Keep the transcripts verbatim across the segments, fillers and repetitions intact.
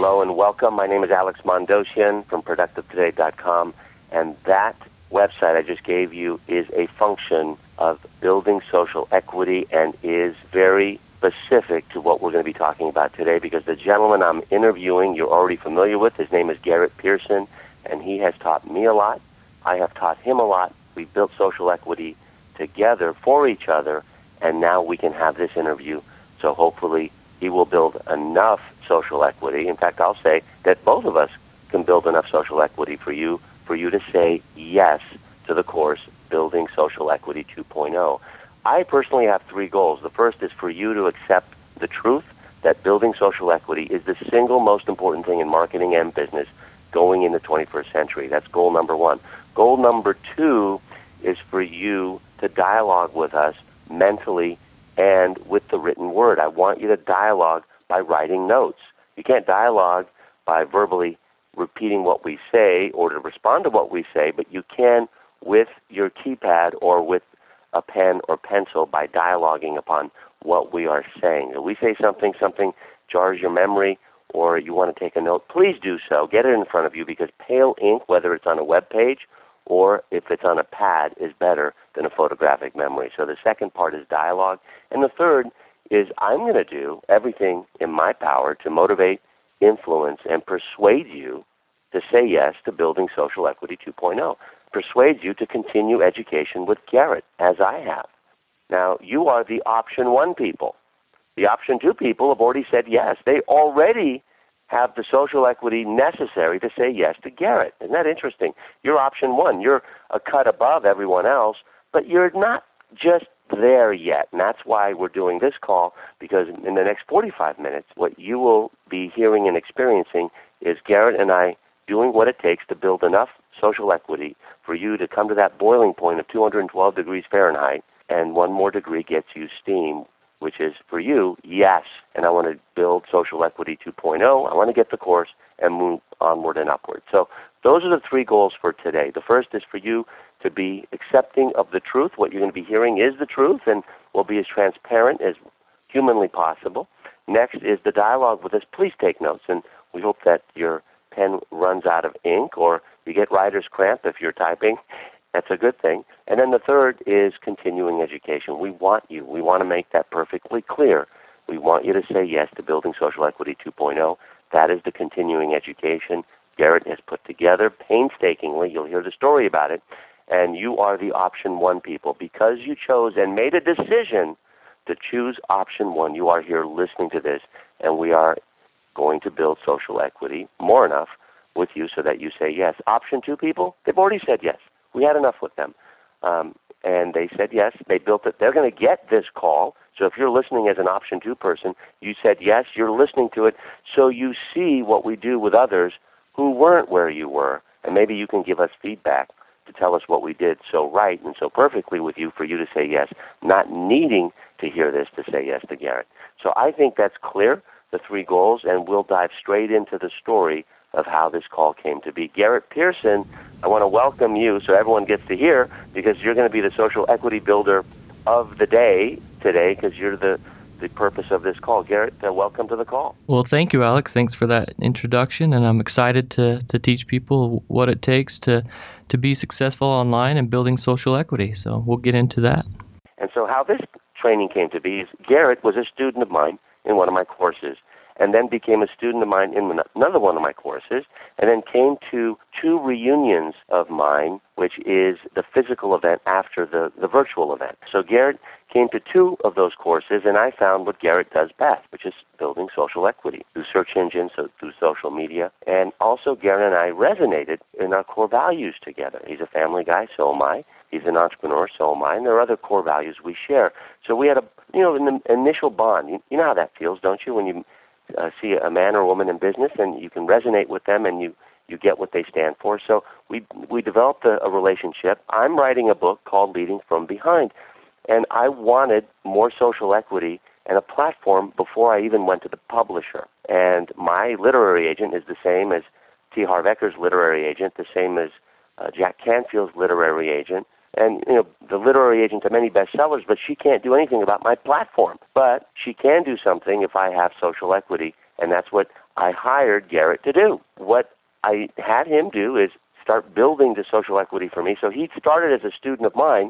Hello and welcome. My name is Alex Mondosian from productive today dot com, and that website I just gave you is a function of building social equity and is very specific to what we're going to be talking about today, because the gentleman I'm interviewing you're already familiar with. His name is Garrett Pearson, and he has taught me a lot. I have taught him a lot. We've built social equity together for each other, and now we can have this interview. So hopefully he will build enough social equity. In fact, I'll say that both of us can build enough social equity for you, for you to say yes to the course, Building Social Equity two point oh. I personally have three goals. The first is for you to accept the truth that building social equity is the single most important thing in marketing and business going in the twenty-first century. That's goal number one. Goal number two is for you to dialogue with us mentally and with the written word. I want you to dialogue by writing notes. You can't dialogue by verbally repeating what we say or to respond to what we say, but you can with your keypad or with a pen or pencil by dialoguing upon what we are saying. If we say something, something jars your memory, or you want to take a note, please do so. Get it in front of you, because pale ink, whether it's on a web page or if it's on a pad, is better than a photographic memory. So the second part is dialogue. And the third is I'm going to do everything in my power to motivate, influence, and persuade you to say yes to Building Social Equity two point oh. Persuade you to continue education with Garrett, as I have. Now, you are the option one people. The option two people have already said yes. They already have the social equity necessary to say yes to Garrett. Isn't that interesting? You're option one. You're a cut above everyone else, but you're not just there yet. And that's why we're doing this call, because in the next forty-five minutes, what you will be hearing and experiencing is Garrett and I doing what it takes to build enough social equity for you to come to that boiling point of two hundred twelve degrees Fahrenheit, and one more degree gets you steam, which is for you, yes. And I want to build Social Equity two point oh. I want to get the course and move onward and upward. So those are the three goals for today. The first is for you to be accepting of the truth. What you're going to be hearing is the truth, and will be as transparent as humanly possible. Next is the dialogue with us. Please take notes, and we hope that your pen runs out of ink, or you get writer's cramp if you're typing. That's a good thing. And then the third is continuing education. We want you. We want to make that perfectly clear. We want you to say yes to Building Social Equity two point oh. That is the continuing education Garrett has put together painstakingly. You'll hear the story about it. And you are the option one people. Because you chose and made a decision to choose option one, you are here listening to this, and we are going to build social equity more enough with you so that you say yes. Option two people, they've already said yes. We had enough with them. Um, and they said yes. They built it. They're going to get this call. So if you're listening as an option two person, you said yes, you're listening to it, so you see what we do with others who weren't where you were. And maybe you can give us feedback to tell us what we did so right and so perfectly with you for you to say yes, not needing to hear this to say yes to Garrett. So I think that's clear, the three goals, and we'll dive straight into the story of how this call came to be. Garrett Pearson, I want to welcome you so everyone gets to hear, because you're going to be the social equity builder of the day today, because you're the, the purpose of this call. Garrett, uh, welcome to the call. Well, thank you, Alex. Thanks for that introduction, and I'm excited to, to teach people what it takes to, to be successful online and building social equity. So we'll get into that. And so how this training came to be is Garrett was a student of mine in one of my courses, and then became a student of mine in another one of my courses, and then came to two reunions of mine, which is the physical event after the, the virtual event. So Garrett came to two of those courses, and I found what Garrett does best, which is building social equity through search engines, so through social media. And also Garrett and I resonated in our core values together. He's a family guy, so am I. He's an entrepreneur, so am I. And there are other core values we share. So we had a, you know, an initial bond. You, you know how that feels, don't you, when you Uh, see a man or woman in business, and you can resonate with them, and you, you get what they stand for. So we we developed a, a relationship. I'm writing a book called Leading from Behind, and I wanted more social equity and a platform before I even went to the publisher. And my literary agent is the same as T. Harv Eker's literary agent, the same as uh, Jack Canfield's literary agent. And, you know, the literary agent of many bestsellers, but she can't do anything about my platform. But she can do something if I have social equity, and that's what I hired Garrett to do. What I had him do is start building the social equity for me. So he started as a student of mine.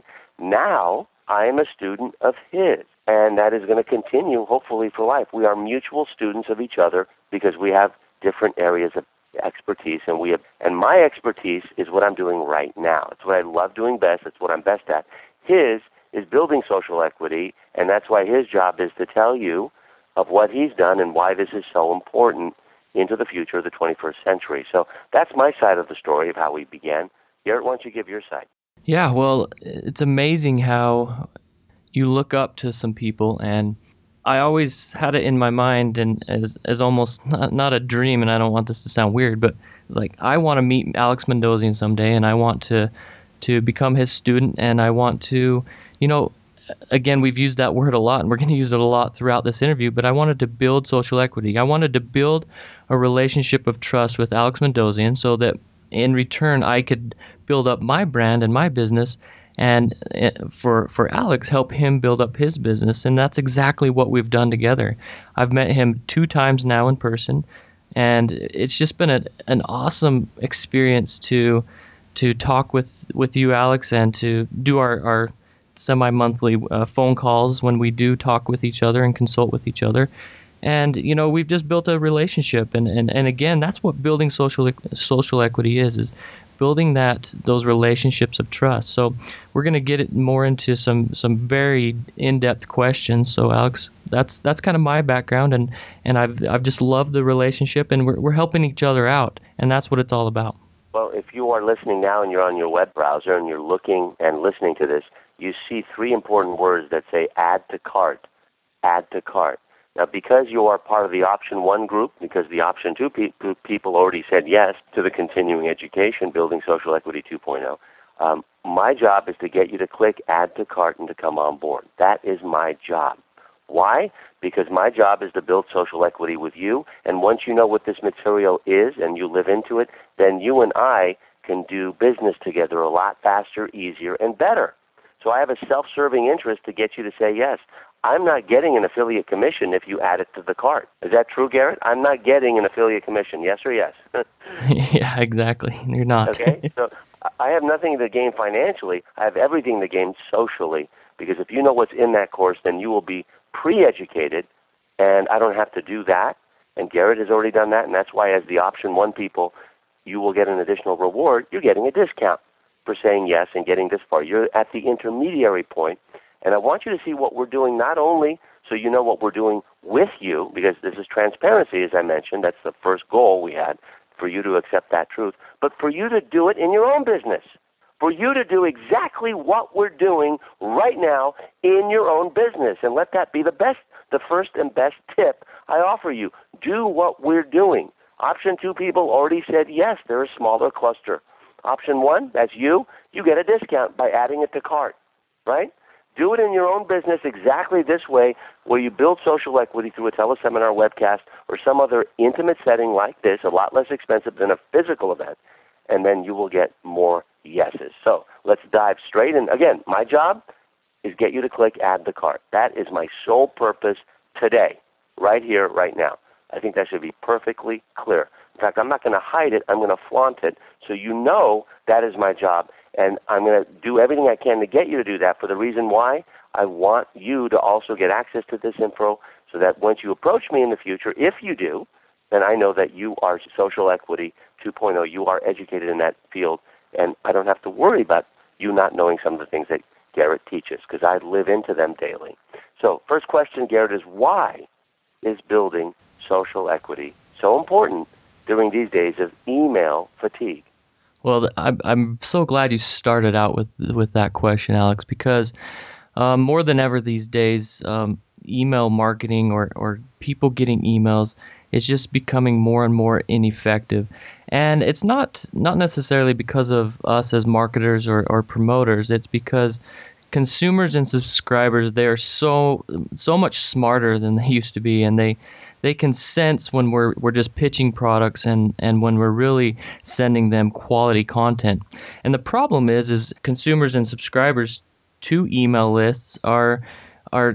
Now I am a student of his, and that is going to continue, hopefully, for life. We are mutual students of each other because we have different areas of expertise, and we have, and my expertise is what I'm doing right now. It's what I love doing best. It's what I'm best at. His is building social equity, and that's why his job is to tell you of what he's done and why this is so important into the future of the twenty-first century. So that's my side of the story of how we began. Garrett, why don't you give your side? Yeah, well, it's amazing how you look up to some people, and I always had it in my mind and as as almost not, not a dream, and I don't want this to sound weird, but it's like I want to meet Alex Mandossian someday, and I want to to become his student, and I want to, you know, again, we've used that word a lot, and we're going to use it a lot throughout this interview, but I wanted to build social equity. I wanted to build a relationship of trust with Alex Mandossian so that in return I could build up my brand and my business, and for for Alex, help him build up his business. And that's exactly what we've done together. I've met him two times now in person, and it's just been a, an awesome experience to to talk with, with you, Alex, and to do our, our semi-monthly uh, phone calls when we do talk with each other and consult with each other. And, you know, we've just built a relationship. And, and, and again, that's what building social social equity is, is building that those relationships of trust. So we're going to get it more into some, some very in-depth questions. So, Alex, that's that's kind of my background. And, and I've I've just loved the relationship, and we're we're helping each other out. And that's what it's all about. Well, if you are listening now and you're on your web browser and you're looking and listening to this, you see three important words that say add to cart, add to cart. Now, because you are part of the option one group, because the option two pe- people already said yes to the continuing education, Building Social Equity two point oh, um, my job is to get you to click add to cart and to come on board. That is my job. Why? Because my job is to build social equity with you, and once you know what this material is and you live into it, then you and I can do business together a lot faster, easier, and better. So I have a self-serving interest to get you to say yes. I'm not getting an affiliate commission if you add it to the cart. Is that true, Garrett? I'm not getting an affiliate commission, yes or yes? Yeah, exactly. You're not. Okay, so I have nothing to gain financially. I have everything to gain socially, because if you know what's in that course, then you will be pre-educated, and I don't have to do that. And Garrett has already done that, and that's why as the option one people, you will get an additional reward. You're getting a discount for saying yes and getting this far. You're at the intermediary point, and I want you to see what we're doing, not only so you know what we're doing with you, because this is transparency, as I mentioned. That's the first goal we had, for you to accept that truth, but for you to do it in your own business, for you to do exactly what we're doing right now in your own business. And let that be the best, the first and best tip I offer you. Do what we're doing. Option two people already said yes. They're a smaller cluster. Option one, that's you. You get a discount by adding it to cart, right? Do it in your own business exactly this way, where you build social equity through a teleseminar, webcast, or some other intimate setting like this, a lot less expensive than a physical event, and then you will get more yeses. So let's dive straight in. Again, my job is get you to click add to cart. That is my sole purpose today, right here, right now. I think that should be perfectly clear. In fact, I'm not going to hide it. I'm going to flaunt it so you know that is my job. And I'm going to do everything I can to get you to do that, for the reason why I want you to also get access to this info, so that once you approach me in the future, if you do, then I know that you are social equity two point oh. You are educated in that field, and I don't have to worry about you not knowing some of the things that Garrett teaches, because I live into them daily. So first question, Garrett, is why is building social equity so important during these days of email fatigue? Well, I'm I'm so glad you started out with with that question, Alex, because um, more than ever these days, um, email marketing or, or people getting emails is just becoming more and more ineffective. And it's not not necessarily because of us as marketers or, or promoters. It's because consumers and subscribers, they are so so much smarter than they used to be, and they they can sense when we're we're just pitching products and, and when we're really sending them quality content. And the problem is is consumers and subscribers to email lists are are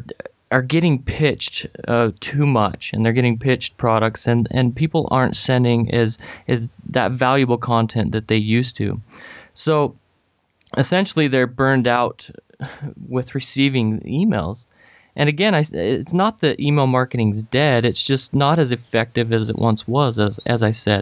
are getting pitched uh, too much, and they're getting pitched products, and, and people aren't sending as as that valuable content that they used to. So essentially, they're burned out with receiving emails. And again, I, it's not that email marketing's dead. It's just not as effective as it once was, as, as I said.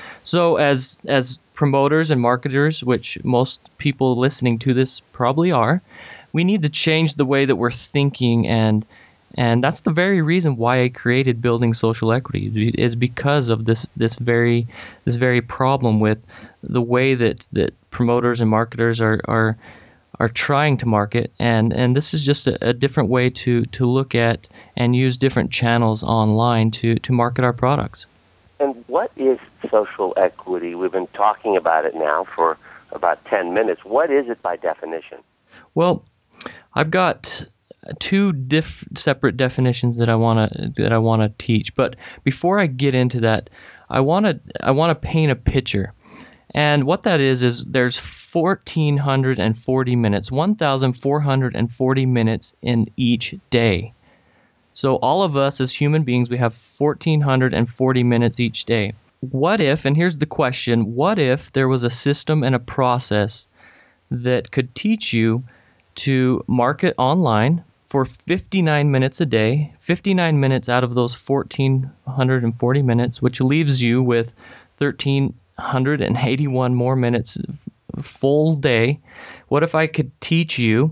So as as promoters and marketers, which most people listening to this probably are, we need to change the way that we're thinking, and and that's the very reason why I created Building Social Equity, is because of this this very this very problem with the way that, that promoters and marketers are are are trying to market, and, and this is just a, a different way to, to look at and use different channels online to, to market our products. And what is social equity? We've been talking about it now for about ten minutes. What is it by definition? Well, I've got two diff- separate definitions that I want to that I want to teach, but before I get into that, I want to I want to paint a picture. And what that is, is there's one thousand four hundred forty minutes, one thousand four hundred forty minutes in each day. So all of us as human beings, we have one thousand four hundred forty minutes each day. What if, and here's the question, what if there was a system and a process that could teach you to market online for fifty-nine minutes a day, fifty-nine minutes out of those one thousand four hundred forty minutes, which leaves you with one thousand three hundred eighty-one more minutes full day. What if I could teach you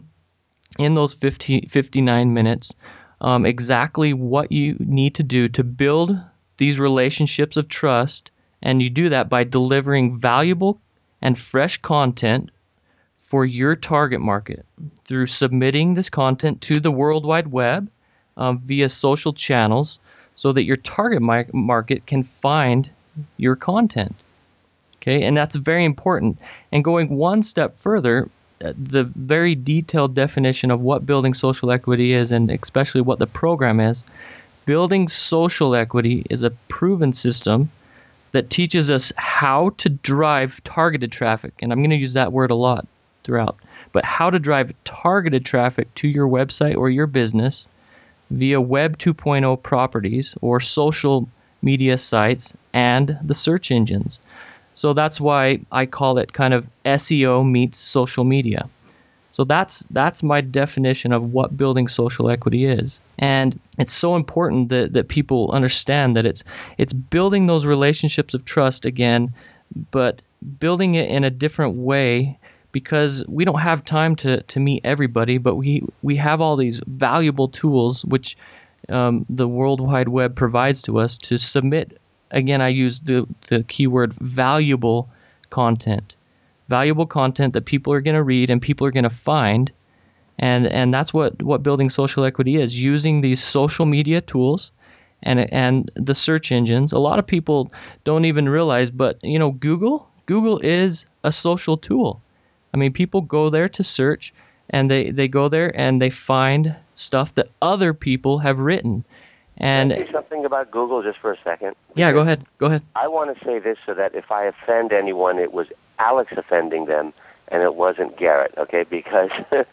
in those fifty, fifty-nine minutes um, exactly what you need to do to build these relationships of trust, and you do that by delivering valuable and fresh content for your target market through submitting this content to the World Wide Web um, via social channels so that your target mi- market can find your content. Okay, and that's very important. And going one step further, the very detailed definition of what building social equity is, and especially what the program is, building social equity is a proven system that teaches us how to drive targeted traffic. And I'm going to use that word a lot throughout, but how to drive targeted traffic to your website or your business via Web two point oh properties or social media sites and the search engines. So that's why I call it kind of S E O meets social media. So that's that's my definition of what building social equity is. And it's so important that, that people understand that it's it's building those relationships of trust again, but building it in a different way, because we don't have time to, to meet everybody, but we, we have all these valuable tools which um, the World Wide Web provides to us to submit. Again, I use the, the keyword valuable content. Valuable content that people are going to read and people are going to find. And and that's what, what building social equity is, using these social media tools and and the search engines. A lot of people don't even realize, but you know, Google, Google is a social tool. I mean, people go there to search, and they, they go there and they find stuff that other people have written. And Can I say something about Google just for a second? Yeah, go ahead. Go ahead. I want to say this so that if I offend anyone, it was Alex offending them, and it wasn't Garrett, okay? Because,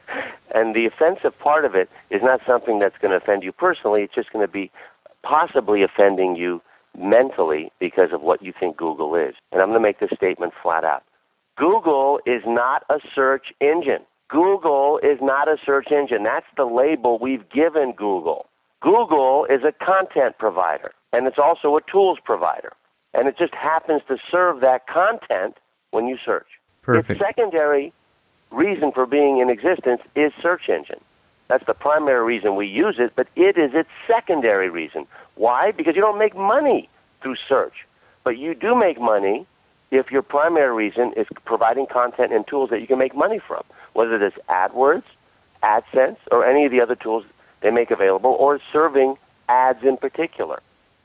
and the offensive part of it is not something that's going to offend you personally. It's just going to be possibly offending you mentally because of what you think Google is. And I'm going to make this statement flat out. Google is not a search engine. Google is not a search engine. That's the label we've given Google. Google is a content provider, and it's also a tools provider. And it just happens to serve that content when you search. Perfect. Its secondary reason for being in existence is search engine. That's the primary reason we use it, but it is its secondary reason. Why? Because you don't make money through search. But you do make money if your primary reason is providing content and tools that you can make money from, whether it's AdWords, AdSense, or any of the other tools they make available, or serving ads in particular.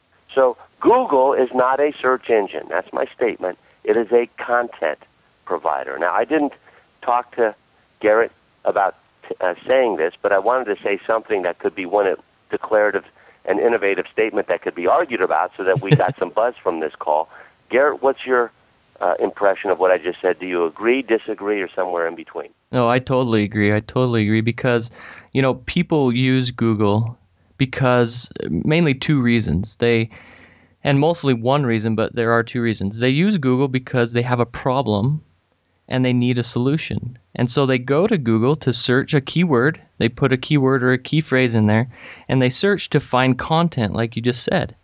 So Google is not a search engine. That's my statement. It is a content provider. Now, I didn't talk to Garrett about uh, saying this, but I wanted to say something that could be one declarative and innovative statement that could be argued about so that we got some buzz from this call. Garrett, what's your uh, impression of what I just said? Do you agree, disagree, or somewhere in between? No, I totally agree. I totally agree because, you know, people use Google because mainly two reasons. They and mostly one reason, but there are two reasons. They use Google because they have a problem and they need a solution. And so they go to Google to search a keyword. They put a keyword or a key phrase in there, and they search to find content, like you just said.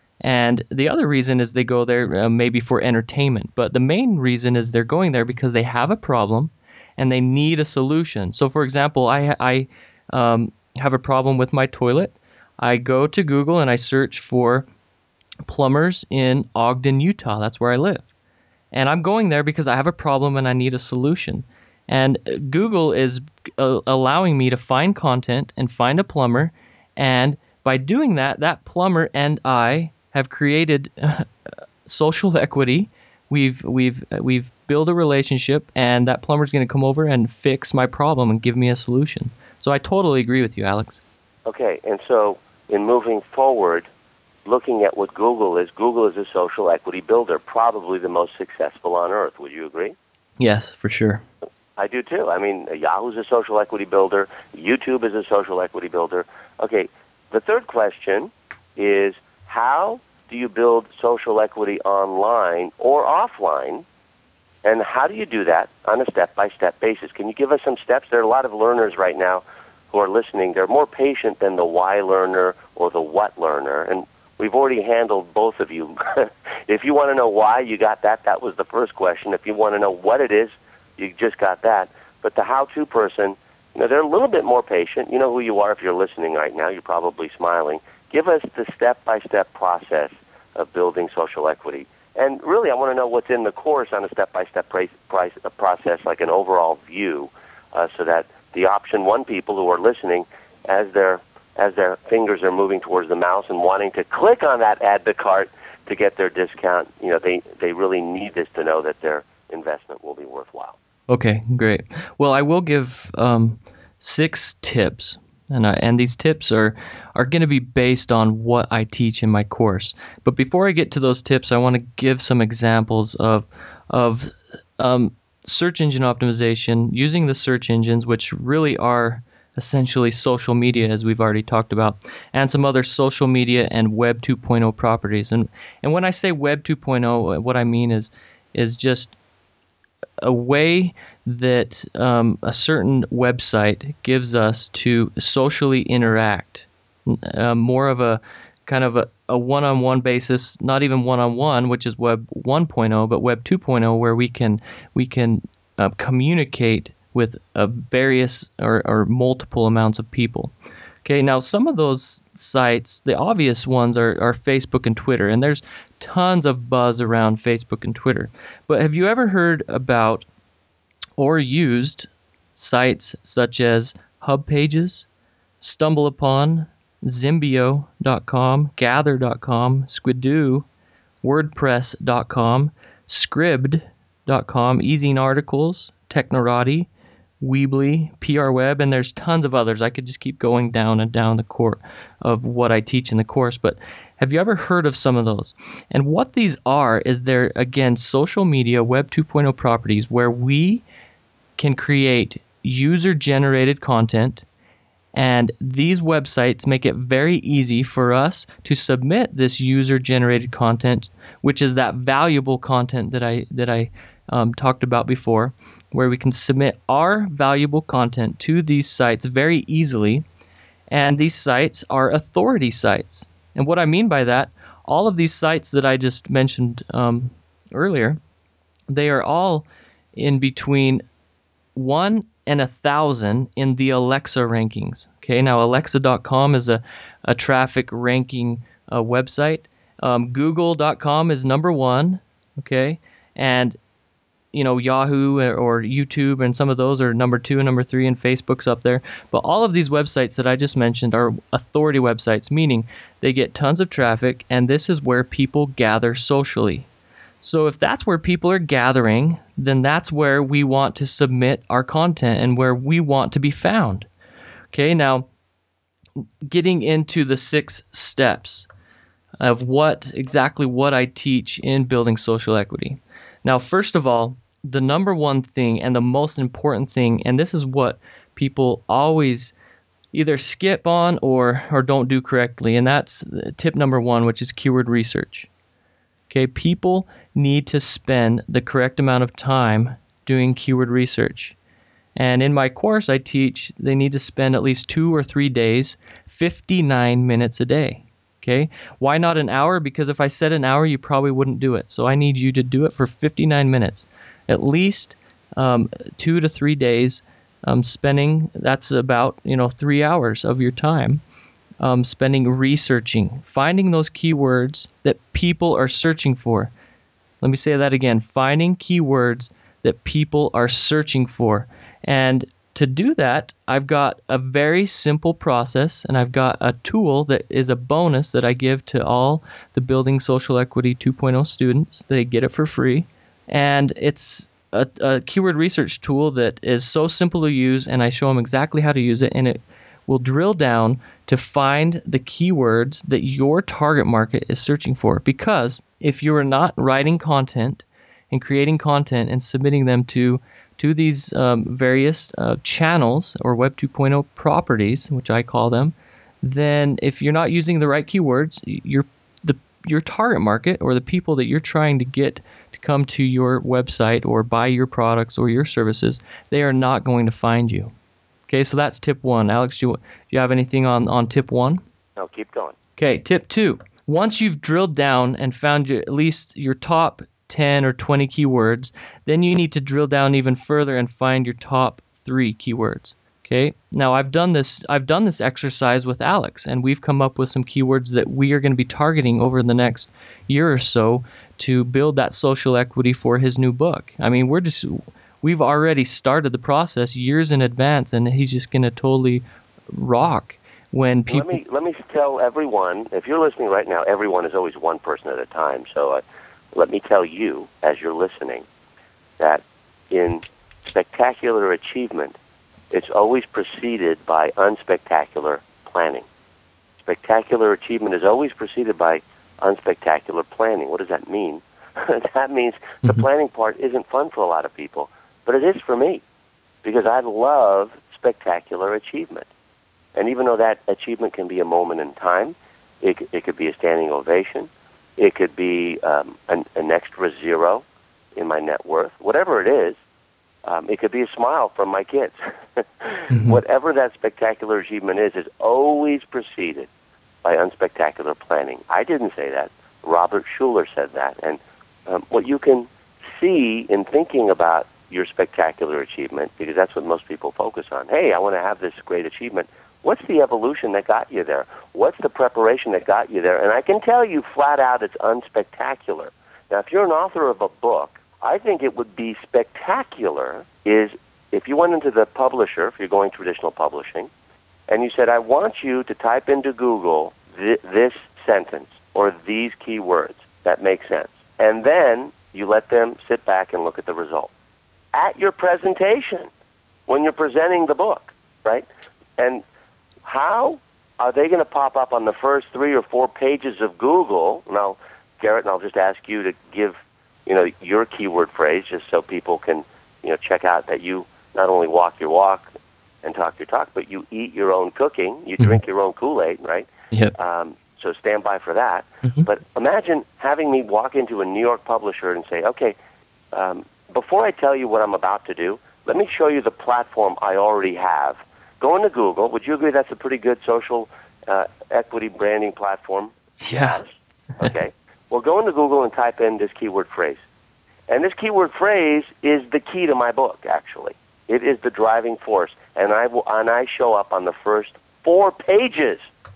And the other reason is they go there uh, maybe for entertainment. But the main reason is they're going there because they have a problem and they need a solution. So, for example, I, I um, have a problem with my toilet. I go to Google and I search for plumbers in Ogden, Utah. That's where I live. And I'm going there because I have a problem and I need a solution. And Google is uh, allowing me to find content and find a plumber. And by doing that, that plumber and I have created uh, social equity. We've we've we've built a relationship, and that plumber's going to come over and fix my problem and give me a solution. So I totally agree with you, Alex. Okay, and so in moving forward, looking at what Google is, Google is a social equity builder, probably the most successful on earth. Would you agree? Yes, for sure. I do too. I mean, Yahoo's a social equity builder. YouTube is a social equity builder. Okay, the third question is, how do you build social equity online or offline, and how do you do that on a step-by-step basis? Can you give us some steps? There are a lot of learners right now who are listening. They're more patient than the why learner or the what learner, and we've already handled both of you. If you want to know why, you got that. That was the first question. If you want to know what it is, you just got that. But the how-to person, you know, they're a little bit more patient. You know who you are if you're listening right now. You're probably smiling. Give us the step-by-step process of building social equity. And really, I want to know what's in the course on a step-by-step price, price, uh, process, like an overall view, uh, so that the option one people who are listening, as their as their fingers are moving towards the mouse and wanting to click on that add to cart to get their discount, you know, they, they really need this to know that their investment will be worthwhile. Okay, great. Well, I will give um, six tips. And, uh, and these tips are, are going to be based on what I teach in my course. But before I get to those tips, I want to give some examples of of um, search engine optimization using the search engines, which really are essentially social media, as we've already talked about, and some other social media and Web two point oh properties. And and when I say Web two point oh, what I mean is is just a way that um, a certain website gives us to socially interact, uh, more of a kind of a, a one-on-one basis, not even one-on-one, which is Web one point oh, but Web two point oh, where we can we can uh, communicate with uh, various or, or multiple amounts of people. Okay, now some of those sites, the obvious ones are, are Facebook and Twitter, and there's tons of buzz around Facebook and Twitter. But have you ever heard about or used sites such as HubPages, StumbleUpon, Zimbio dot com, Gather dot com, Squidoo, WordPress dot com, Scribd dot com, Ezine Articles, Technorati, Weebly, P R Web, and there's tons of others. I could just keep going down and down the course of what I teach in the course, but have you ever heard of some of those? And what these are is they're, again, social media Web two point oh properties where we can create user-generated content, and these websites make it very easy for us to submit this user-generated content, which is that valuable content that I that I um, talked about before, where we can submit our valuable content to these sites very easily, and these sites are authority sites. And what I mean by that, all of these sites that I just mentioned um, earlier, they are all in between one and a thousand in the Alexa rankings. Okay, now Alexa dot com is a, a traffic ranking uh, website. Um, Google dot com is number one. Okay, and you know, Yahoo or YouTube and some of those are number two and number three, and Facebook's up there. But all of these websites that I just mentioned are authority websites, meaning they get tons of traffic, and this is where people gather socially. So if that's where people are gathering, then that's where we want to submit our content and where we want to be found. Okay, now getting into the six steps of what exactly what I teach in building social equity. Now, first of all, the number one thing and the most important thing, and this is what people always either skip on or or don't do correctly, and that's tip number one, which is keyword research. Okay, people need to spend the correct amount of time doing keyword research. And in my course, I teach they need to spend at least two or three days, fifty-nine minutes a day. Okay, why not an hour? Because if I said an hour, you probably wouldn't do it. So I need you to do it for fifty-nine minutes, at least um, two to three days. Um, spending that's about you know three hours of your time. Um, spending researching, finding those keywords that people are searching for. Let me say that again, finding keywords that people are searching for. And to do that, I've got a very simple process, and I've got a tool that is a bonus that I give to all the Building Social Equity two point oh students. They get it for free. And it's a, a keyword research tool that is so simple to use, and I show them exactly how to use it, and it will drill down to find the keywords that your target market is searching for. Because if you are not writing content and creating content and submitting them to to these um, various uh, channels or Web two point oh properties, which I call them, then if you're not using the right keywords, your the your target market or the people that you're trying to get to come to your website or buy your products or your services, they are not going to find you. Okay, so that's tip one. Alex, do you, do you have anything on, on tip one? No, keep going. Okay, tip two. Once you've drilled down and found your, at least your top ten or twenty keywords, then you need to drill down even further and find your top three keywords. Okay, now I've done this I've done this exercise with Alex, and we've come up with some keywords that we are going to be targeting over the next year or so to build that social equity for his new book. I mean, we're just... We've already started the process years in advance, and he's just going to totally rock when people... Let me, let me tell everyone, if you're listening right now, everyone is always one person at a time. So uh, let me tell you, as you're listening, that in spectacular achievement, it's always preceded by unspectacular planning. Spectacular achievement is always preceded by unspectacular planning. What does that mean? That means the mm-hmm. planning part isn't fun for a lot of people. But it is for me, because I love spectacular achievement. And even though that achievement can be a moment in time, it, it could be a standing ovation, it could be um, an, an extra zero in my net worth, whatever it is, um, it could be a smile from my kids. mm-hmm. Whatever that spectacular achievement is, is always preceded by unspectacular planning. I didn't say that. Robert Schuller said that. And um, what you can see in thinking about your spectacular achievement, because that's what most people focus on. Hey, I want to have this great achievement. What's the evolution that got you there? What's the preparation that got you there? And I can tell you flat out it's unspectacular. Now, if you're an author of a book, I think it would be spectacular is if you went into the publisher, if you're going traditional publishing, and you said, I want you to type into Google th- this sentence or these keywords that make sense. And then you let them sit back and look at the result. At your presentation, when you're presenting the book, right? And how are they going to pop up on the first three or four pages of Google? Now, Garrett, and I'll just ask you to give, you know, your keyword phrase, just so people can, you know, check out that you not only walk your walk and talk your talk, but you eat your own cooking, you mm-hmm. drink your own Kool-Aid, right? Yep. Um, so stand by for that. Mm-hmm. But imagine having me walk into a New York publisher and say, okay, um, before I tell you what I'm about to do, let me show you the platform I already have. Go into Google. Would you agree that's a pretty good social uh, equity branding platform? Yeah. Okay. Well, go into Google and type in this keyword phrase. And this keyword phrase is the key to my book, actually. It is the driving force. And I will, and I show up on the first four pages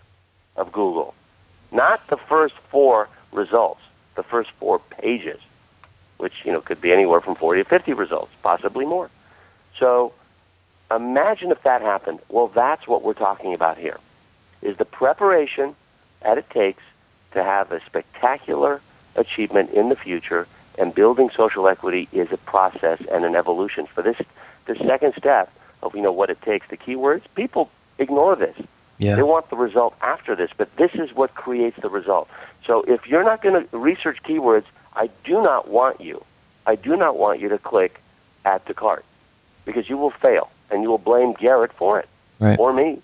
of Google. Not the first four results, the first four pages, which, you know, could be anywhere from forty to fifty results, possibly more. So imagine if that happened. Well, that's what we're talking about here, is the preparation that it takes to have a spectacular achievement in the future, and building social equity is a process and an evolution. For this, the second step of, you know, what it takes, the keywords, people ignore this. Yeah. They want the result after this, but this is what creates the result. So if you're not going to research keywords, I do not want you, I do not want you to click add to cart, because you will fail, and you will blame Garrett for it, right. or me.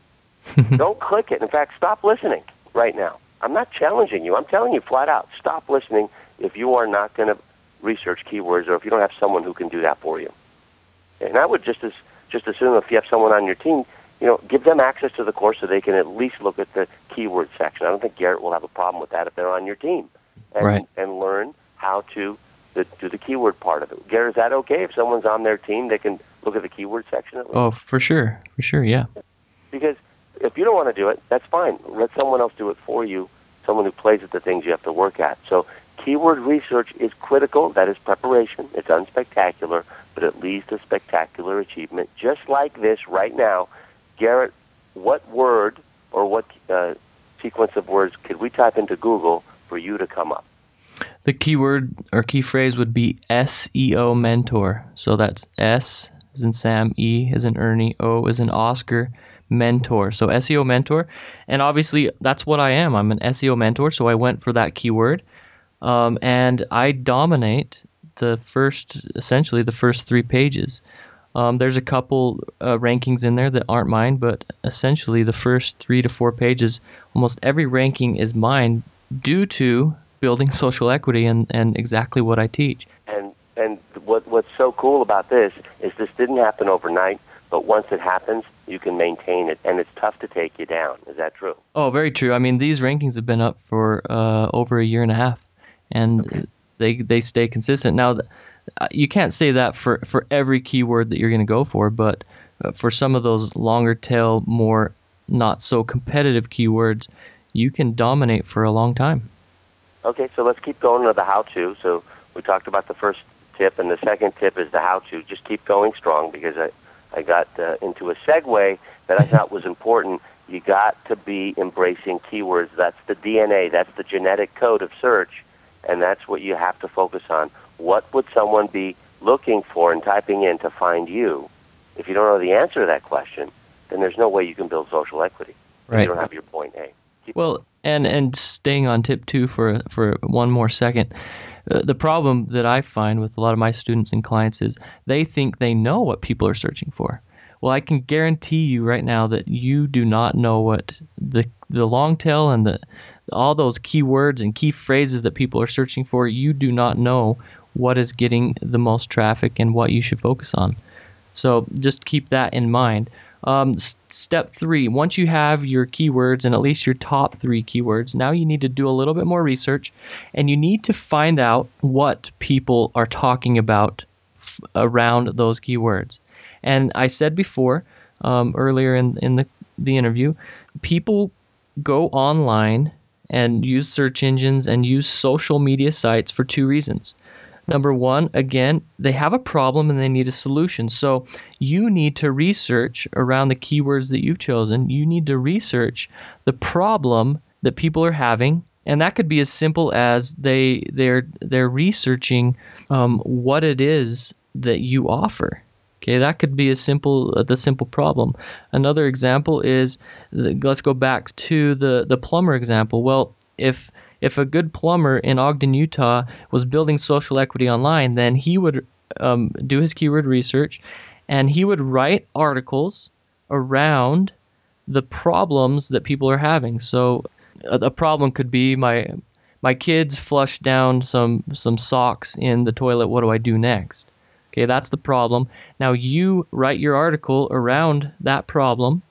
Don't click it. In fact, stop listening right now. I'm not challenging you. I'm telling you flat out, stop listening if you are not going to research keywords or if you don't have someone who can do that for you. And I would just as just assume if you have someone on your team, you know, give them access to the course so they can at least look at the keyword section. I don't think Garrett will have a problem with that if they're on your team. And, right. and learn how to the, do the keyword part of it. Garrett, is that okay? If someone's on their team, they can look at the keyword section at least? Oh, for sure. For sure, yeah. Because if you don't want to do it, that's fine. Let someone else do it for you, someone who plays at the things you have to work at. So keyword research is critical. That is preparation. It's unspectacular, but it leads to spectacular achievement. Just like this right now, Garrett, what word or what uh, sequence of words could we type into Google for you to come up? The keyword or key phrase would be S E O mentor. So that's S as in Sam, E as in Ernie, O as in Oscar, mentor. So S E O mentor. And obviously that's what I am. I'm an S E O mentor. So I went for that keyword. Um, and I dominate the first, essentially the first three pages. Um, there's a couple uh, rankings in there that aren't mine, but essentially the first three to four pages, almost every ranking is mine due to building social equity and, and exactly what I teach. And and what what's so cool about this is this didn't happen overnight, but once it happens, you can maintain it, and it's tough to take you down. Is that true? Oh, very true. I mean, these rankings have been up for uh, over a year and a half, and okay. they they stay consistent. Now, you can't say that for, for every keyword that you're going to go for, but uh, for some of those longer tail, more not so competitive keywords, you can dominate for a long time. Okay, so let's keep going to the how-to. So we talked about the first tip, and the second tip is the how-to. Just keep going strong, because I, I got uh, into a segue that I thought was important. You got to be embracing keywords. That's the D N A. That's the genetic code of search, and that's what you have to focus on. What would someone be looking for and typing in to find you? If you don't know the answer to that question, then there's no way you can build social equity. Right. You don't have your point A. Keep well, going. and and staying on tip two for for one more second, uh, the problem that I find with a lot of my students and clients is they think they know what people are searching for. Well, I can guarantee you right now that you do not know what the the long tail and the all those keywords and key phrases that people are searching for. You do not know what is getting the most traffic and what you should focus on. So just keep that in mind. Um, s- step three, once you have your keywords and at least your top three keywords, now you need to do a little bit more research, and you need to find out what people are talking about f- around those keywords. And I said before, um, earlier in, in the, the interview, people go online and use search engines and use social media sites for two reasons. Number one, again, they have a problem and they need a solution. So you need to research around the keywords that you've chosen. You need to research the problem that people are having, and that could be as simple as they they're they're researching um, what it is that you offer. Okay, that could be a simple uh, the simple problem. Another example is, let's go back to the the plumber example. Well, if If a good plumber in Ogden, Utah was building social equity online, then he would um, do his keyword research, and he would write articles around the problems that people are having. So a, a problem could be my my kids flushed down some some socks in the toilet. What do I do next? Okay, that's the problem. Now you write your article around that problem.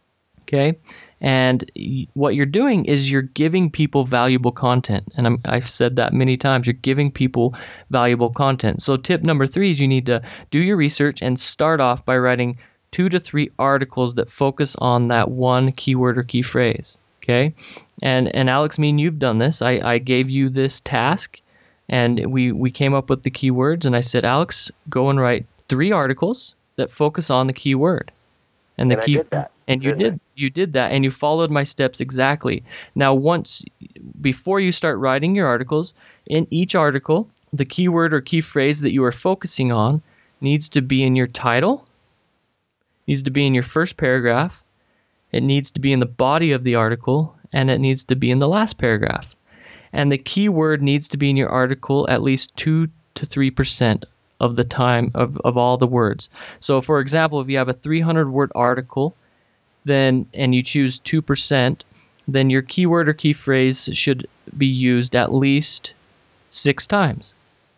Okay. And what you're doing is you're giving people valuable content. And I'm, I've said that many times. You're giving people valuable content. So tip number three is you need to do your research and start off by writing two to three articles that focus on that one keyword or key phrase. Okay? And and Alex, me and you've done this. I, I gave you this task, and we, we came up with the keywords. And I said, Alex, go and write three articles that focus on the keyword. And the and key, I did that. and you did, you did that, and you followed my steps exactly. Now, once, before you start writing your articles, in each article, the keyword or key phrase that you are focusing on needs to be in your title, needs to be in your first paragraph, it needs to be in the body of the article, and it needs to be in the last paragraph. And the keyword needs to be in your article at least two to three percent of the time of, of all the words. So for example, if you have a three hundred word article, then and you choose two percent, then your keyword or key phrase should be used at least six times.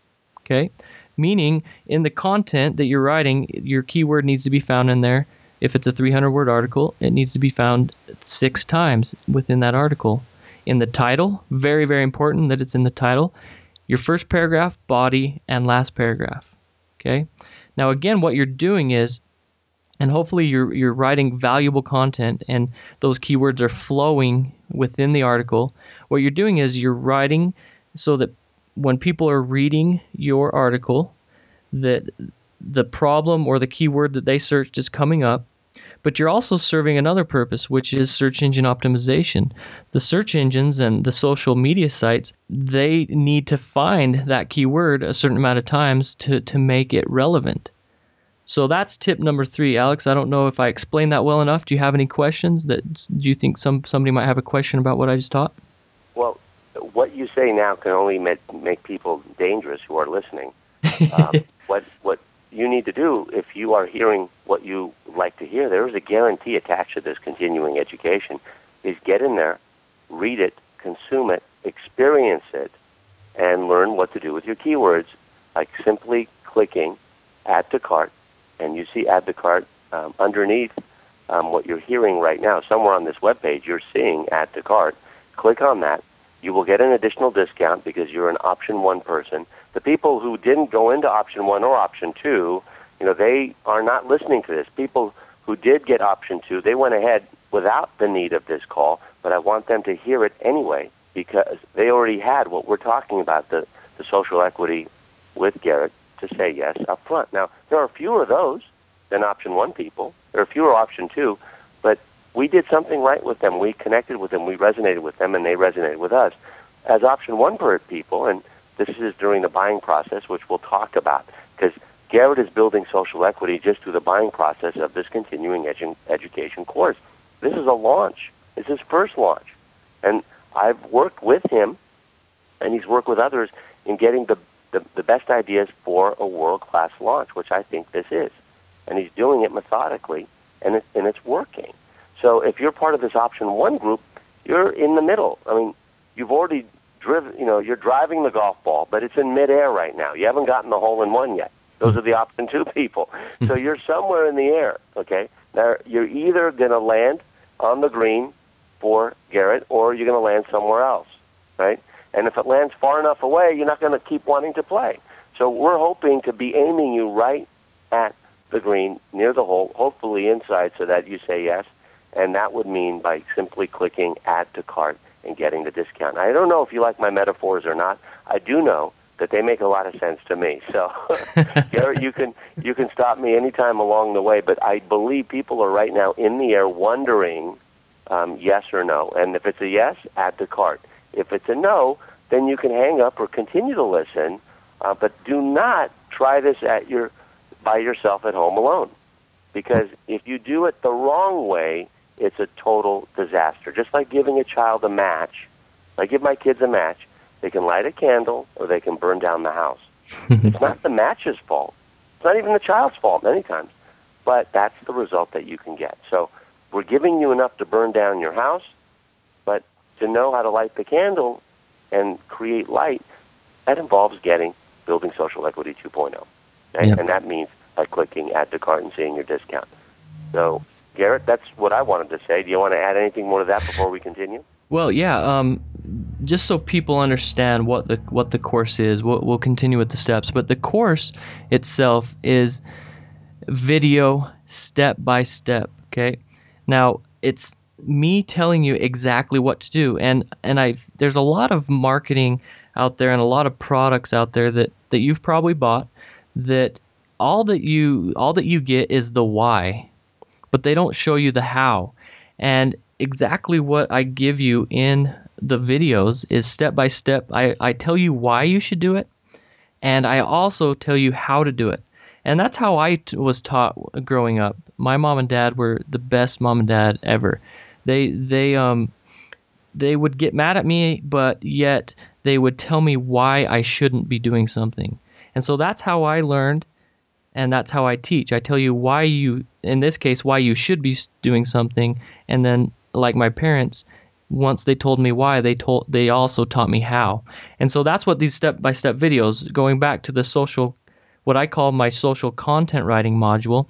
Okay? Meaning, in the content that you're writing, your keyword needs to be found in there. If it's a three hundred word article, it needs to be found six times within that article. In the title, very, very important that it's in the title. Your first paragraph, body, and last paragraph. Okay? Now, again, what you're doing is, and hopefully you're you're writing valuable content and those keywords are flowing within the article. What you're doing is you're writing so that when people are reading your article, that the problem or the keyword that they searched is coming up, but you're also serving another purpose, which is search engine optimization. The search engines and the social media sites, they need to find that keyword a certain amount of times to, to make it relevant. So that's tip number three. Alex, I don't know if I explained that well enough. Do you have any questions? That do you think some somebody might have a question about what I just taught? Well, what you say now can only make, make people dangerous who are listening. Um, what what you need to do, if you are hearing what you like to hear, there is a guarantee attached to this continuing education, is get in there, read it, consume it, experience it, and learn what to do with your keywords, like simply clicking add to cart, and you see add to cart um, underneath um, what you're hearing right now. Somewhere on this webpage, you're seeing add to cart. Click on that. You will get an additional discount because you're an option one person. The people who didn't go into option one or option two, you know, they are not listening to this. People who did get option two, they went ahead without the need of this call, but I want them to hear it anyway because they already had what we're talking about, the, the social equity with Garrett, to say yes up front. Now, there are fewer of those than option one people. There are fewer option two, but we did something right with them. We connected with them. We resonated with them, and they resonated with us. As option one per people, and this is during the buying process, which we'll talk about, because Garrett is building social equity just through the buying process of this continuing edu- education course. This is a launch. It's his first launch. And I've worked with him, and he's worked with others in getting the, the, the best ideas for a world-class launch, which I think this is. And he's doing it methodically, and, it, and it's working. So if you're part of this option one group, you're in the middle. I mean, you've already driven, you know, you're driving the golf ball, but it's in midair right now. You haven't gotten the hole in one yet. Those are the option two people. So you're somewhere in the air, okay? Now, you're either going to land on the green for Garrett or you're going to land somewhere else, right? And if it lands far enough away, you're not going to keep wanting to play. So we're hoping to be aiming you right at the green, near the hole, hopefully inside so that you say yes. And that would mean by simply clicking add to cart and getting the discount. I don't know if you like my metaphors or not. I do know that they make a lot of sense to me. So, Garrett, you can you can stop me anytime along the way, but I believe people are right now in the air wondering um, yes or no. And if it's a yes, add to cart. If it's a no, then you can hang up or continue to listen, uh, but do not try this at your by yourself at home alone. Because if you do it the wrong way, it's a total disaster. Just like giving a child a match. I give my kids a match. They can light a candle or they can burn down the house. It's not the match's fault. It's not even the child's fault many times. But that's the result that you can get. So we're giving you enough to burn down your house, but to know how to light the candle and create light, that involves getting Building Social Equity two point oh. Okay? Yep. And that means by clicking add to cart and seeing your discount. So, Garrett, that's what I wanted to say. Do you want to add anything more to that before we continue? Well, yeah. Um, just so people understand what the what the course is, we'll, we'll continue with the steps. But the course itself is video, step by step. Okay. Now it's me telling you exactly what to do, and and I there's a lot of marketing out there and a lot of products out there that that you've probably bought that all that you all that you get is the why, but they don't show you the how. And exactly what I give you in the videos is step by step. I, I tell you why you should do it, and I also tell you how to do it. And that's how I t- was taught growing up. My mom and dad were the best mom and dad ever. They they um they would get mad at me, but yet they would tell me why I shouldn't be doing something. And so that's how I learned. and that's how I teach. I tell you why you, in this case, why you should be doing something, and then, like my parents, once they told me why, they told they also taught me how. And so that's what these step-by-step videos, going back to the social, what I call my social content writing module,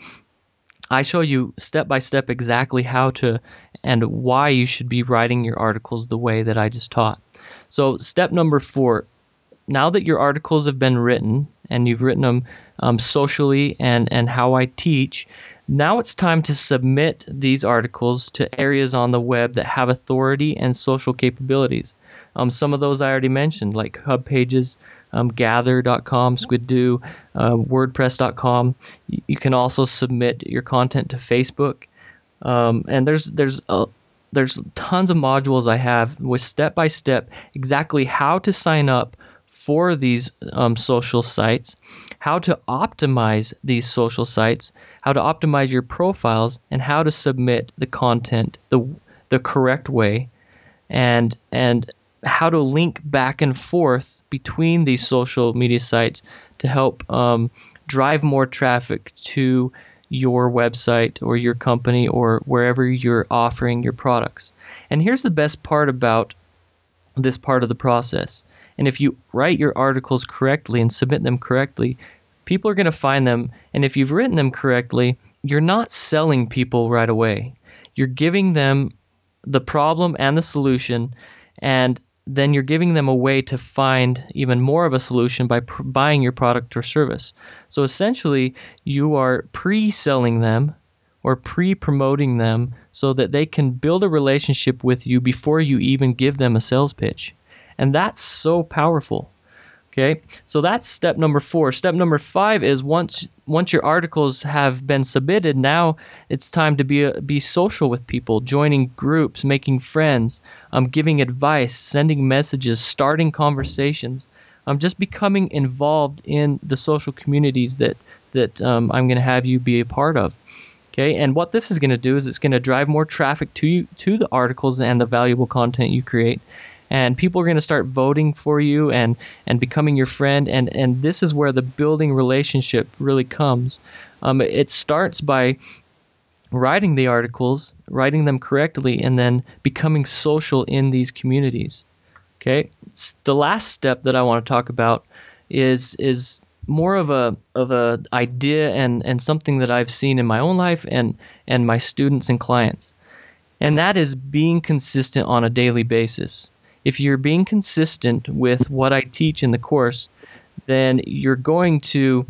I show you step-by-step exactly how to and why you should be writing your articles the way that I just taught. So step number four, now that your articles have been written and you've written them um, socially and, and how I teach, now it's time to submit these articles to areas on the web that have authority and social capabilities. Um, some of those I already mentioned, like Hub Pages, um, Gather dot com, Squiddo, uh, WordPress dot com. You, you can also submit your content to Facebook. Um, and there's there's a There's tons of modules I have with step-by-step exactly how to sign up for these um, social sites, how to optimize these social sites, how to optimize your profiles, and how to submit the content the the correct way, and and how to link back and forth between these social media sites to help um, drive more traffic to your website or your company or wherever you're offering your products. And here's the best part about this part of the process. And if you write your articles correctly and submit them correctly, people are going to find them. And if you've written them correctly, you're not selling people right away. You're giving them the problem and the solution, and then you're giving them a way to find even more of a solution by pr- buying your product or service. So essentially, you are pre-selling them or pre-promoting them so that they can build a relationship with you before you even give them a sales pitch. And that's so powerful. Okay, so that's step number four. Step number five is once once your articles have been submitted, now it's time to be a, be social with people, joining groups, making friends, um, giving advice, sending messages, starting conversations, um, just becoming involved in the social communities that that um, I'm going to have you be a part of. Okay, and what this is going to do is it's going to drive more traffic to you, to the articles and the valuable content you create. And people are going to start voting for you and, and becoming your friend. And, and this is where the building relationship really comes. Um, it starts by writing the articles, writing them correctly, and then becoming social in these communities. Okay. It's the last step that I want to talk about is is more of a of a idea and, and something that I've seen in my own life and, and my students and clients. And that is being consistent on a daily basis. If you're being consistent with what I teach in the course, then you're going to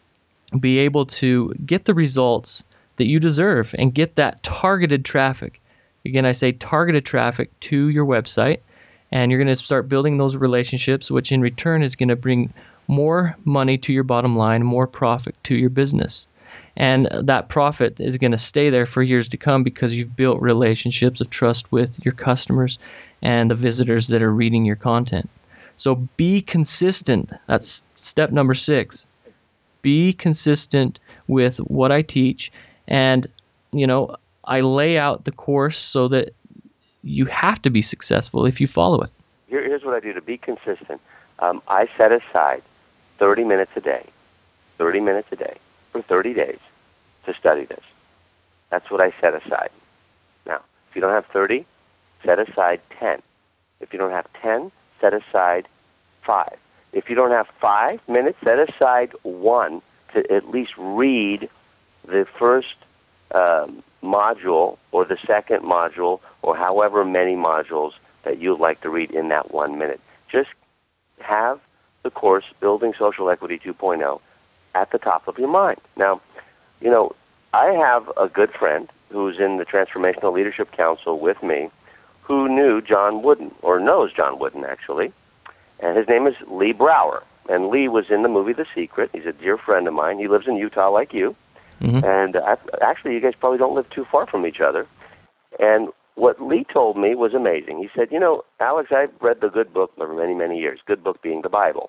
be able to get the results that you deserve and get that targeted traffic. Again, I say targeted traffic to your website, and you're going to start building those relationships, which in return is going to bring more money to your bottom line, more profit to your business. And that profit is going to stay there for years to come because you've built relationships of trust with your customers and the visitors that are reading your content. So be consistent. That's step number six. Be consistent with what I teach. And, you know, I lay out the course so that you have to be successful if you follow it. Here, here's what I do to be consistent. Um, I set aside thirty minutes a day, thirty minutes a day for thirty days to study this. That's what I set aside. Now, if you don't have thirty, set aside ten. If you don't have ten, set aside five. If you don't have five minutes, set aside one to at least read the first um, module or the second module or however many modules that you'd like to read in that one minute. Just have the course, Building Social Equity two point oh, at the top of your mind. Now, you know, I have a good friend who's in the Transformational Leadership Council with me who knew John Wooden, or knows John Wooden, actually. And his name is Lee Brower. And Lee was in the movie The Secret. He's a dear friend of mine. He lives in Utah like you. Mm-hmm. And uh, actually, you guys probably don't live too far from each other. And what Lee told me was amazing. He said, you know, Alex, I've read the good book for many, many years, good book being the Bible.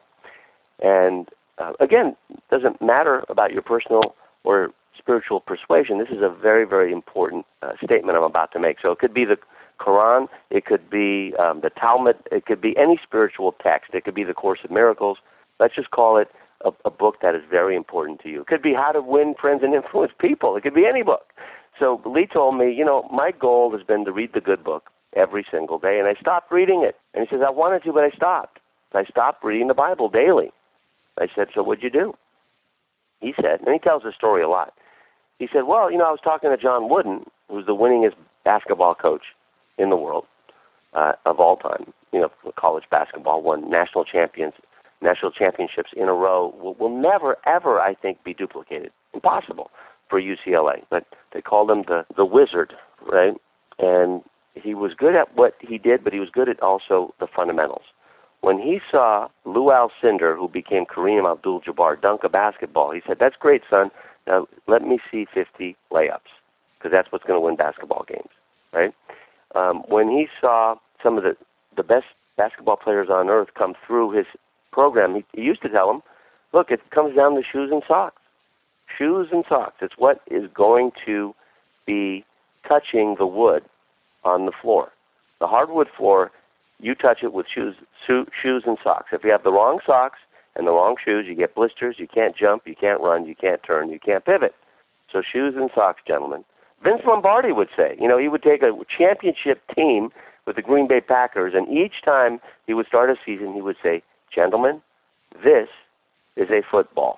And uh, again, it doesn't matter about your personal or spiritual persuasion. This is a very, very important uh, statement I'm about to make. So it could be the Quran, it could be um, the Talmud, it could be any spiritual text. It could be the Course of Miracles. Let's just call it a, a book that is very important to you. It could be How to Win Friends and Influence People. It could be any book. So Lee told me, you know, my goal has been to read the good book every single day, and I stopped reading it. And he says, I wanted to, but I stopped. I stopped reading the Bible daily. I said, so what'd you do? He said, and he tells the story a lot. He said, well, you know, I was talking to John Wooden, who's the winningest basketball coach in the world uh, of all time. You know, college basketball, won national champions, national championships in a row. Will, will never, ever, I think, be duplicated. Impossible for U C L A. But they called him the, the wizard, right? And he was good at what he did, but he was good at also the fundamentals. When he saw Lou Alcindor, who became Kareem Abdul-Jabbar, dunk a basketball, he said, that's great, son. Now let me see fifty layups, because that's what's going to win basketball games, right? Um, when he saw some of the, the best basketball players on earth come through his program, he, he used to tell them, look, it comes down to shoes and socks. Shoes and socks. It's what is going to be touching the wood on the floor. The hardwood floor, you touch it with shoes, shoe, shoes and socks. If you have the wrong socks and the wrong shoes, you get blisters, you can't jump, you can't run, you can't turn, you can't pivot. So shoes and socks, gentlemen. Vince Lombardi would say, you know, he would take a championship team with the Green Bay Packers, and each time he would start a season, he would say, gentlemen, this is a football.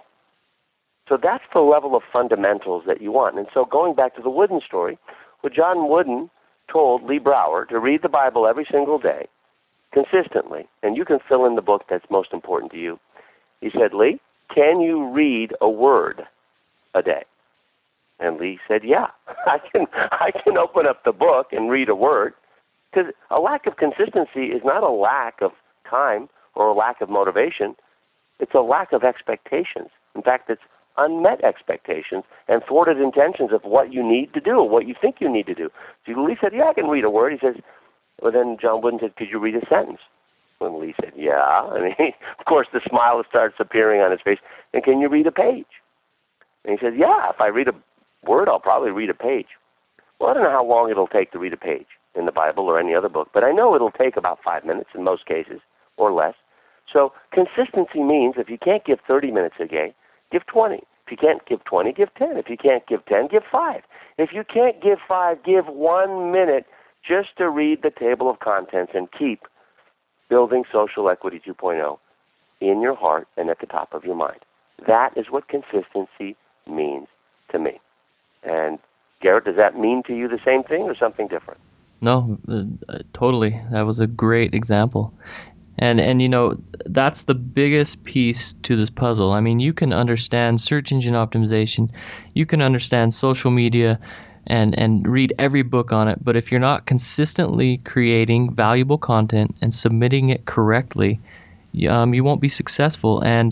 So that's the level of fundamentals that you want. And so going back to the Wooden story, well, John Wooden told Lee Brower to read the Bible every single day, consistently, and you can fill in the book that's most important to you. He said, Lee, can you read a word a day? And Lee said, yeah, I can I can open up the book and read a word, because a lack of consistency is not a lack of time or a lack of motivation. It's a lack of expectations. In fact, it's unmet expectations and thwarted intentions of what you need to do or what you think you need to do. So Lee said, yeah, I can read a word. He says, well, then John Wooden said, could you read a sentence? When Lee said, yeah. And he, of course, the smile starts appearing on his face. And can you read a page? And he said, yeah, if I read a word, I'll probably read a page. Well, I don't know how long it'll take to read a page in the Bible or any other book, but I know it'll take about five minutes in most cases or less. So consistency means if you can't give thirty minutes a day, give twenty. If you can't give twenty, give ten. If you can't give ten, give five. If you can't give five, give one minute just to read the table of contents and keep Building Social Equity two point oh in your heart and at the top of your mind. That is what consistency means to me. And Garrett, does that mean to you the same thing or something different? No, uh, totally. That was a great example. And, and you know, that's the biggest piece to this puzzle. I mean, you can understand search engine optimization, you can understand social media, and, and read every book on it, but if you're not consistently creating valuable content and submitting it correctly, um, you won't be successful, and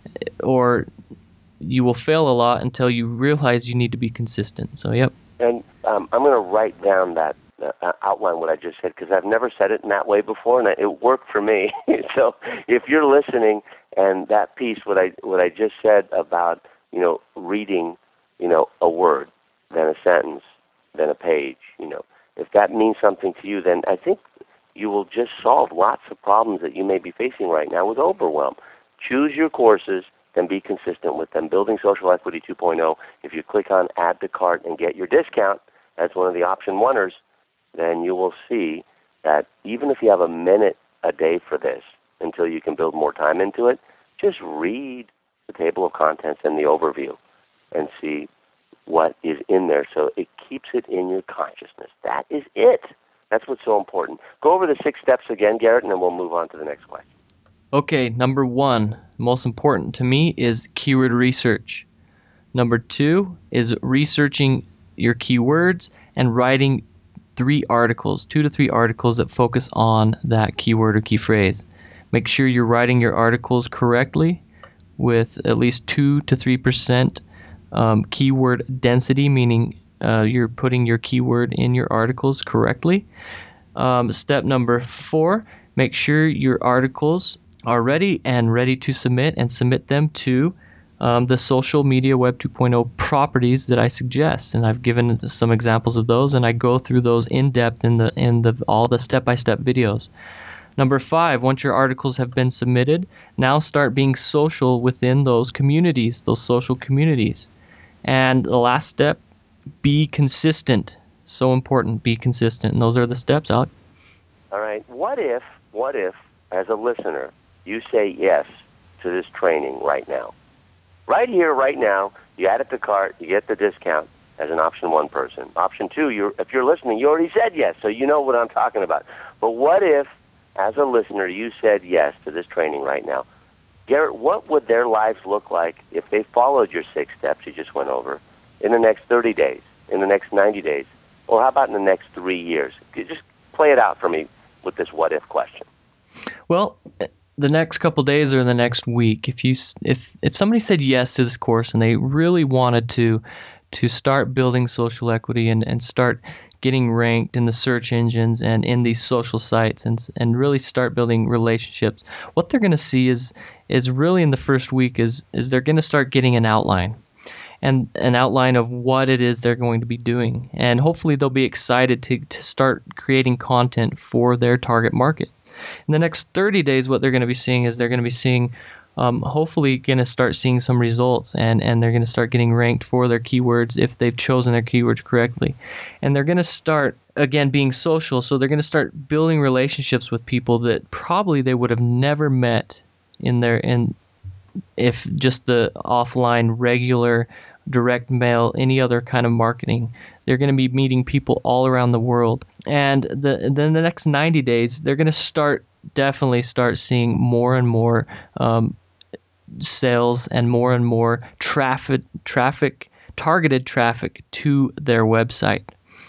or you will fail a lot until you realize you need to be consistent. So, yep. And um, I'm going to write down that Uh, outline what I just said, because I've never said it in that way before, and it worked for me. So if you're listening and that piece, what I what I just said about, you know, reading, you know, a word, then a sentence, then a page, you know, if that means something to you, then I think you will just solve lots of problems that you may be facing right now with overwhelm. Choose your courses, then be consistent with them. Building Social Equity two point oh, if you click on Add to Cart and get your discount as one of the option oneers, then you will see that even if you have a minute a day for this until you can build more time into it, just read the table of contents and the overview and see what is in there so it keeps it in your consciousness. That is it. That's what's so important. Go over the six steps again, Garrett, and then we'll move on to the next question. Okay, number one, most important to me is keyword research. Number two is researching your keywords and writing three articles, two to three articles that focus on that keyword or key phrase. Make sure you're writing your articles correctly with at least two to three percent um, keyword density, meaning uh, you're putting your keyword in your articles correctly. Um, step number four, make sure your articles are ready and ready to submit, and submit them to Um, the Social Media Web two point oh properties that I suggest, and I've given some examples of those, and I go through those in depth in the in the all the step-by-step videos. Number five, once your articles have been submitted, now start being social within those communities, those social communities. And the last step, be consistent. So important, be consistent. And those are the steps, Alex. All right. What if, what if, as a listener, you say yes to this training right now? Right here, right now, you add it to cart, you get the discount as an option one person. Option two, you're, if you're listening, you already said yes, so you know what I'm talking about. But what if, as a listener, you said yes to this training right now? Garrett, what would their lives look like if they followed your six steps you just went over in the next thirty days, in the next ninety days, or how about in the next three years? Just play it out for me with this what-if question. Well, the next couple days or the next week, if you if if somebody said yes to this course and they really wanted to to start building social equity and, and start getting ranked in the search engines and in these social sites and and really start building relationships, what they're going to see is is really in the first week is is they're going to start getting an outline and an outline of what it is they're going to be doing. And hopefully they'll be excited to, to start creating content for their target market. In the next thirty days, what they're going to be seeing is they're going to be seeing, um, hopefully going to start seeing some results, and, and they're going to start getting ranked for their keywords if they've chosen their keywords correctly. And they're going to start, again, being social, so they're going to start building relationships with people that probably they would have never met in their, in if just the offline, regular, direct mail, any other kind of marketing. They're going to be meeting people all around the world. And the, then the next ninety days, they're going to start, definitely start seeing more and more um, sales and more and more traffic, traffic, targeted traffic to their website.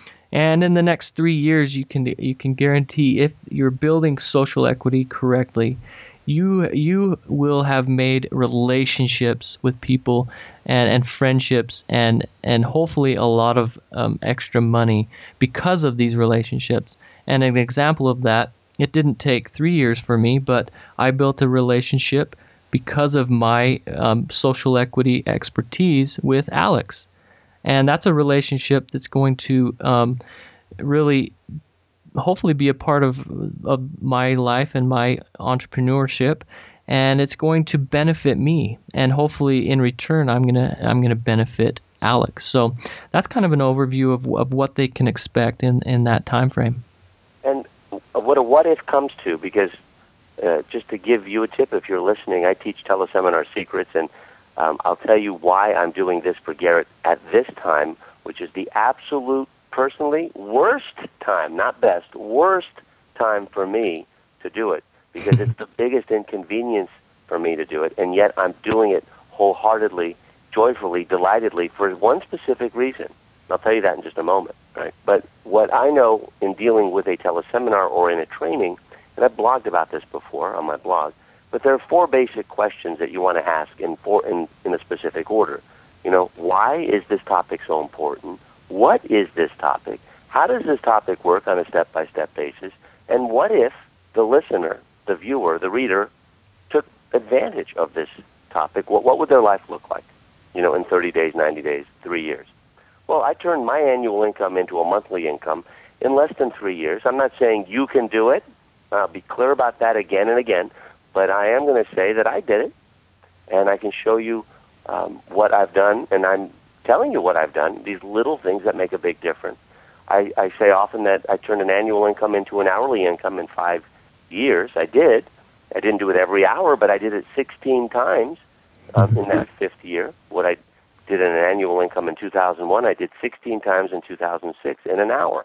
And in the next three years, you can you can guarantee if you're building social equity correctly, you you will have made relationships with people and, and friendships and, and hopefully a lot of um, extra money because of these relationships. And an example of that, it didn't take three years for me, but I built a relationship because of my um, social equity expertise with Alex. And that's a relationship that's going to um, really hopefully be a part of of my life and my entrepreneurship, and it's going to benefit me, and hopefully in return I'm gonna I'm gonna benefit Alex. So that's kind of an overview of of what they can expect in in that time frame. And what a what if comes to, because uh, just to give you a tip, if you're listening, I teach teleseminar secrets, and um, I'll tell you why I'm doing this for Garrett at this time, which is the absolute, personally, worst time, not best, worst time for me to do it, because it's the biggest inconvenience for me to do it, and yet I'm doing it wholeheartedly, joyfully, delightedly for one specific reason. I'll tell you that in just a moment, right? But what I know in dealing with a teleseminar or in a training, and I've blogged about this before on my blog, but there are four basic questions that you want to ask in, four, in, in a specific order. You know, why is this topic so important? What is this topic? How does this topic work on a step-by-step basis? And what if the listener, the viewer, the reader, took advantage of this topic? What, what would their life look like, you know, in thirty days, ninety days, three years? Well, I turned my annual income into a monthly income in less than three years. I'm not saying you can do it. I'll be clear about that again and again. But I am going to say that I did it, and I can show you um, what I've done, and I'm telling you what I've done, these little things that make a big difference. I, I say often that I turned an annual income into an hourly income in five years. I did. I didn't do it every hour, but I did it sixteen times um, in that fifth year. What I did in an annual income in two thousand one, I did sixteen times in two thousand six in an hour.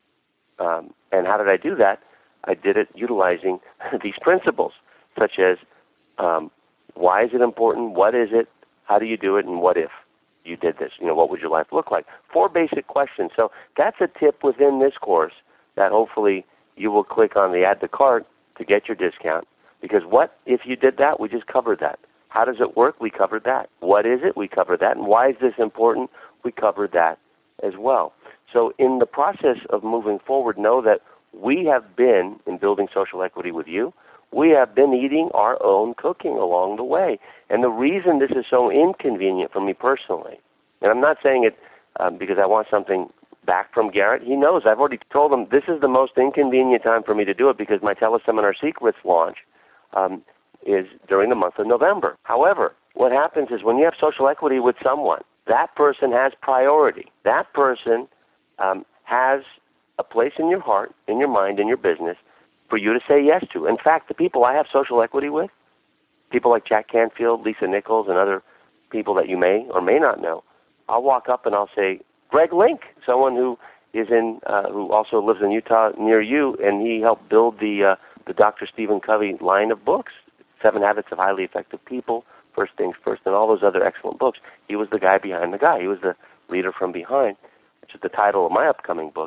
Um, and how did I do that? I did it utilizing these principles, such as um, why is it important, what is it, how do you do it, and what if you did this? You know, what would your life look like? Four basic questions. So that's a tip within this course that hopefully you will click on the add to cart to get your discount. Because what if you did that? We just covered that. How does it work? We covered that. What is it? We covered that. And why is this important? We covered that as well. So in the process of moving forward, know that we have been, in building social equity with you, we have been eating our own cooking along the way. And the reason this is so inconvenient for me personally, and I'm not saying it um, because I want something back from Garrett. He knows. I've already told him this is the most inconvenient time for me to do it because my Teleseminar Secrets launch um, is during the month of November. However, what happens is when you have social equity with someone, that person has priority. That person um, has a place in your heart, in your mind, in your business for you to say yes to. In fact, the people I have social equity with, people like Jack Canfield, Lisa Nichols, and other people that you may or may not know, I'll walk up and I'll say, Greg Link, someone who is in, uh, who also lives in Utah near you, and he helped build the uh, the Doctor Stephen Covey line of books, Seven Habits of Highly Effective People, First Things First, and all those other excellent books. He was the guy behind the guy. He was the leader from behind, which is the title of my upcoming book.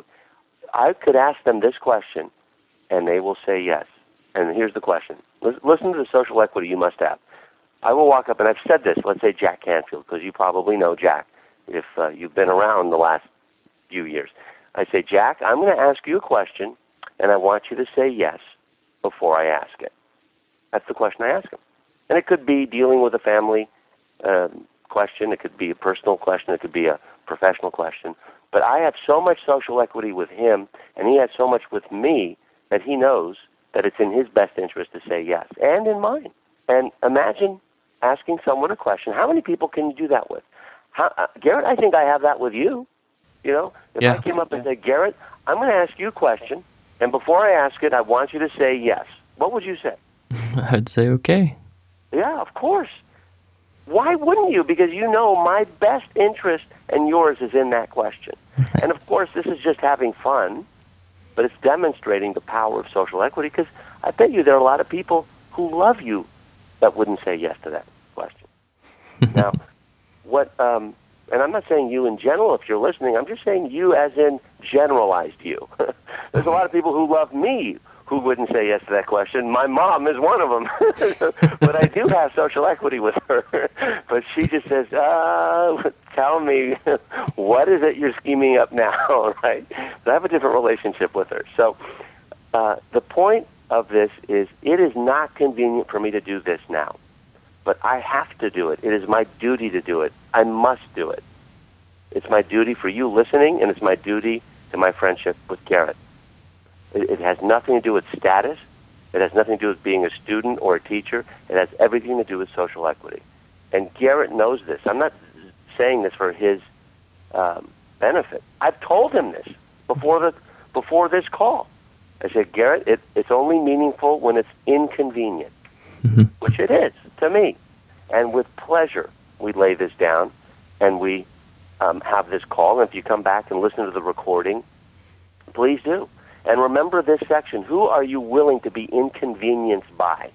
I could ask them this question, and they will say yes. And here's the question. Listen to the social equity you must have. I will walk up, and I've said this, let's say Jack Canfield, because you probably know Jack if uh, you've been around the last few years. I say, Jack, I'm going to ask you a question, and I want you to say yes before I ask it. That's the question I ask him. And it could be dealing with a family um, question. It could be a personal question. It could be a professional question. But I have so much social equity with him, and he has so much with me, that he knows that it's in his best interest to say yes, and in mine. And imagine asking someone a question. How many people can you do that with? How, uh, Garrett, I think I have that with you. You know, if yeah. I came up and said, Garrett, I'm going to ask you a question, and before I ask it, I want you to say yes. What would you say? I'd say okay. Yeah, of course. Why wouldn't you? Because you know my best interest and yours is in that question. And, of course, this is just having fun, but it's demonstrating the power of social equity because I bet you there are a lot of people who love you that wouldn't say yes to that question. Now, what, um, and I'm not saying you in general if you're listening, I'm just saying you as in generalized you. There's a lot of people who love me who wouldn't say yes to that question. My mom is one of them. But I do have social equity with her. But she just says, uh, tell me, what is it you're scheming up now, right? So I have a different relationship with her. So uh, the point of this is it is not convenient for me to do this now. But I have to do it. It is my duty to do it. I must do it. It's my duty for you listening, and it's my duty to my friendship with Garrett. It has nothing to do with status. It has nothing to do with being a student or a teacher. It has everything to do with social equity. And Garrett knows this. I'm not saying this for his um, benefit. I've told him this before the before this call. I said, Garrett, it, it's only meaningful when it's inconvenient, mm-hmm. which it is to me. And with pleasure, we lay this down and we um, have this call. And if you come back and listen to the recording, please do. And remember this section. Who are you willing to be inconvenienced by?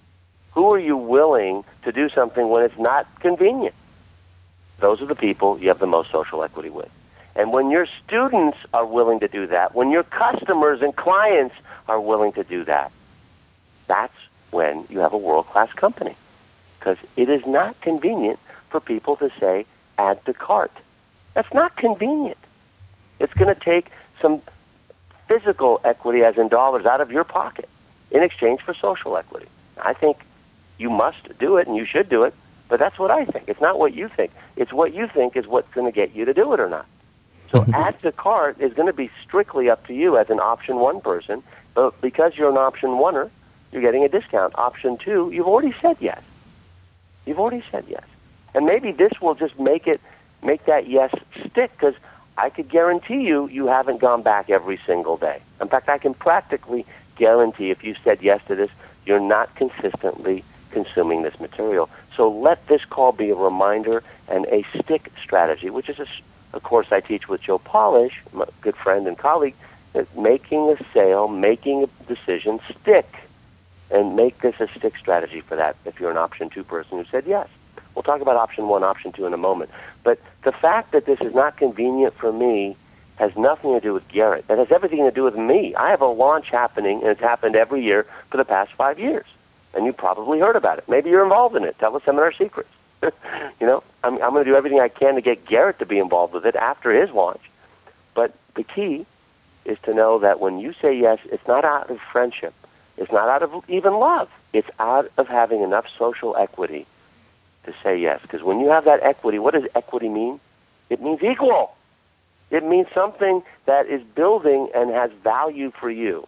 Who are you willing to do something when it's not convenient? Those are the people you have the most social equity with. And when your students are willing to do that, when your customers and clients are willing to do that, that's when you have a world-class company. Because it is not convenient for people to say, add to cart. That's not convenient. It's going to take some physical equity, as in dollars, out of your pocket in exchange for social equity. I think you must do it and you should do it, but that's what I think. It's not what you think. It's what you think is what's going to get you to do it or not. So add to cart is going to be strictly up to you as an option one person, but because you're an option oneer, you're getting a discount. Option two, you've already said yes. You've already said yes. And maybe this will just make it, make that yes stick, because I could guarantee you, you haven't gone back every single day. In fact, I can practically guarantee if you said yes to this, you're not consistently consuming this material. So let this call be a reminder and a stick strategy, which is a, a course I teach with Joe Polish, my good friend and colleague, that making a sale, making a decision stick, and make this a stick strategy for that if you're an option two person who said yes. We'll talk about option one, option two in a moment. But the fact that this is not convenient for me has nothing to do with Garrett. It has everything to do with me. I have a launch happening, and it's happened every year for the past five years. And you probably heard about it. Maybe you're involved in it. Teleseminar Secrets. you know, I'm, I'm going to do everything I can to get Garrett to be involved with it after his launch. But the key is to know that when you say yes, it's not out of friendship. It's not out of even love. It's out of having enough social equity to say yes. Because when you have that equity, what does equity mean? It means equal. It means something that is building and has value for you.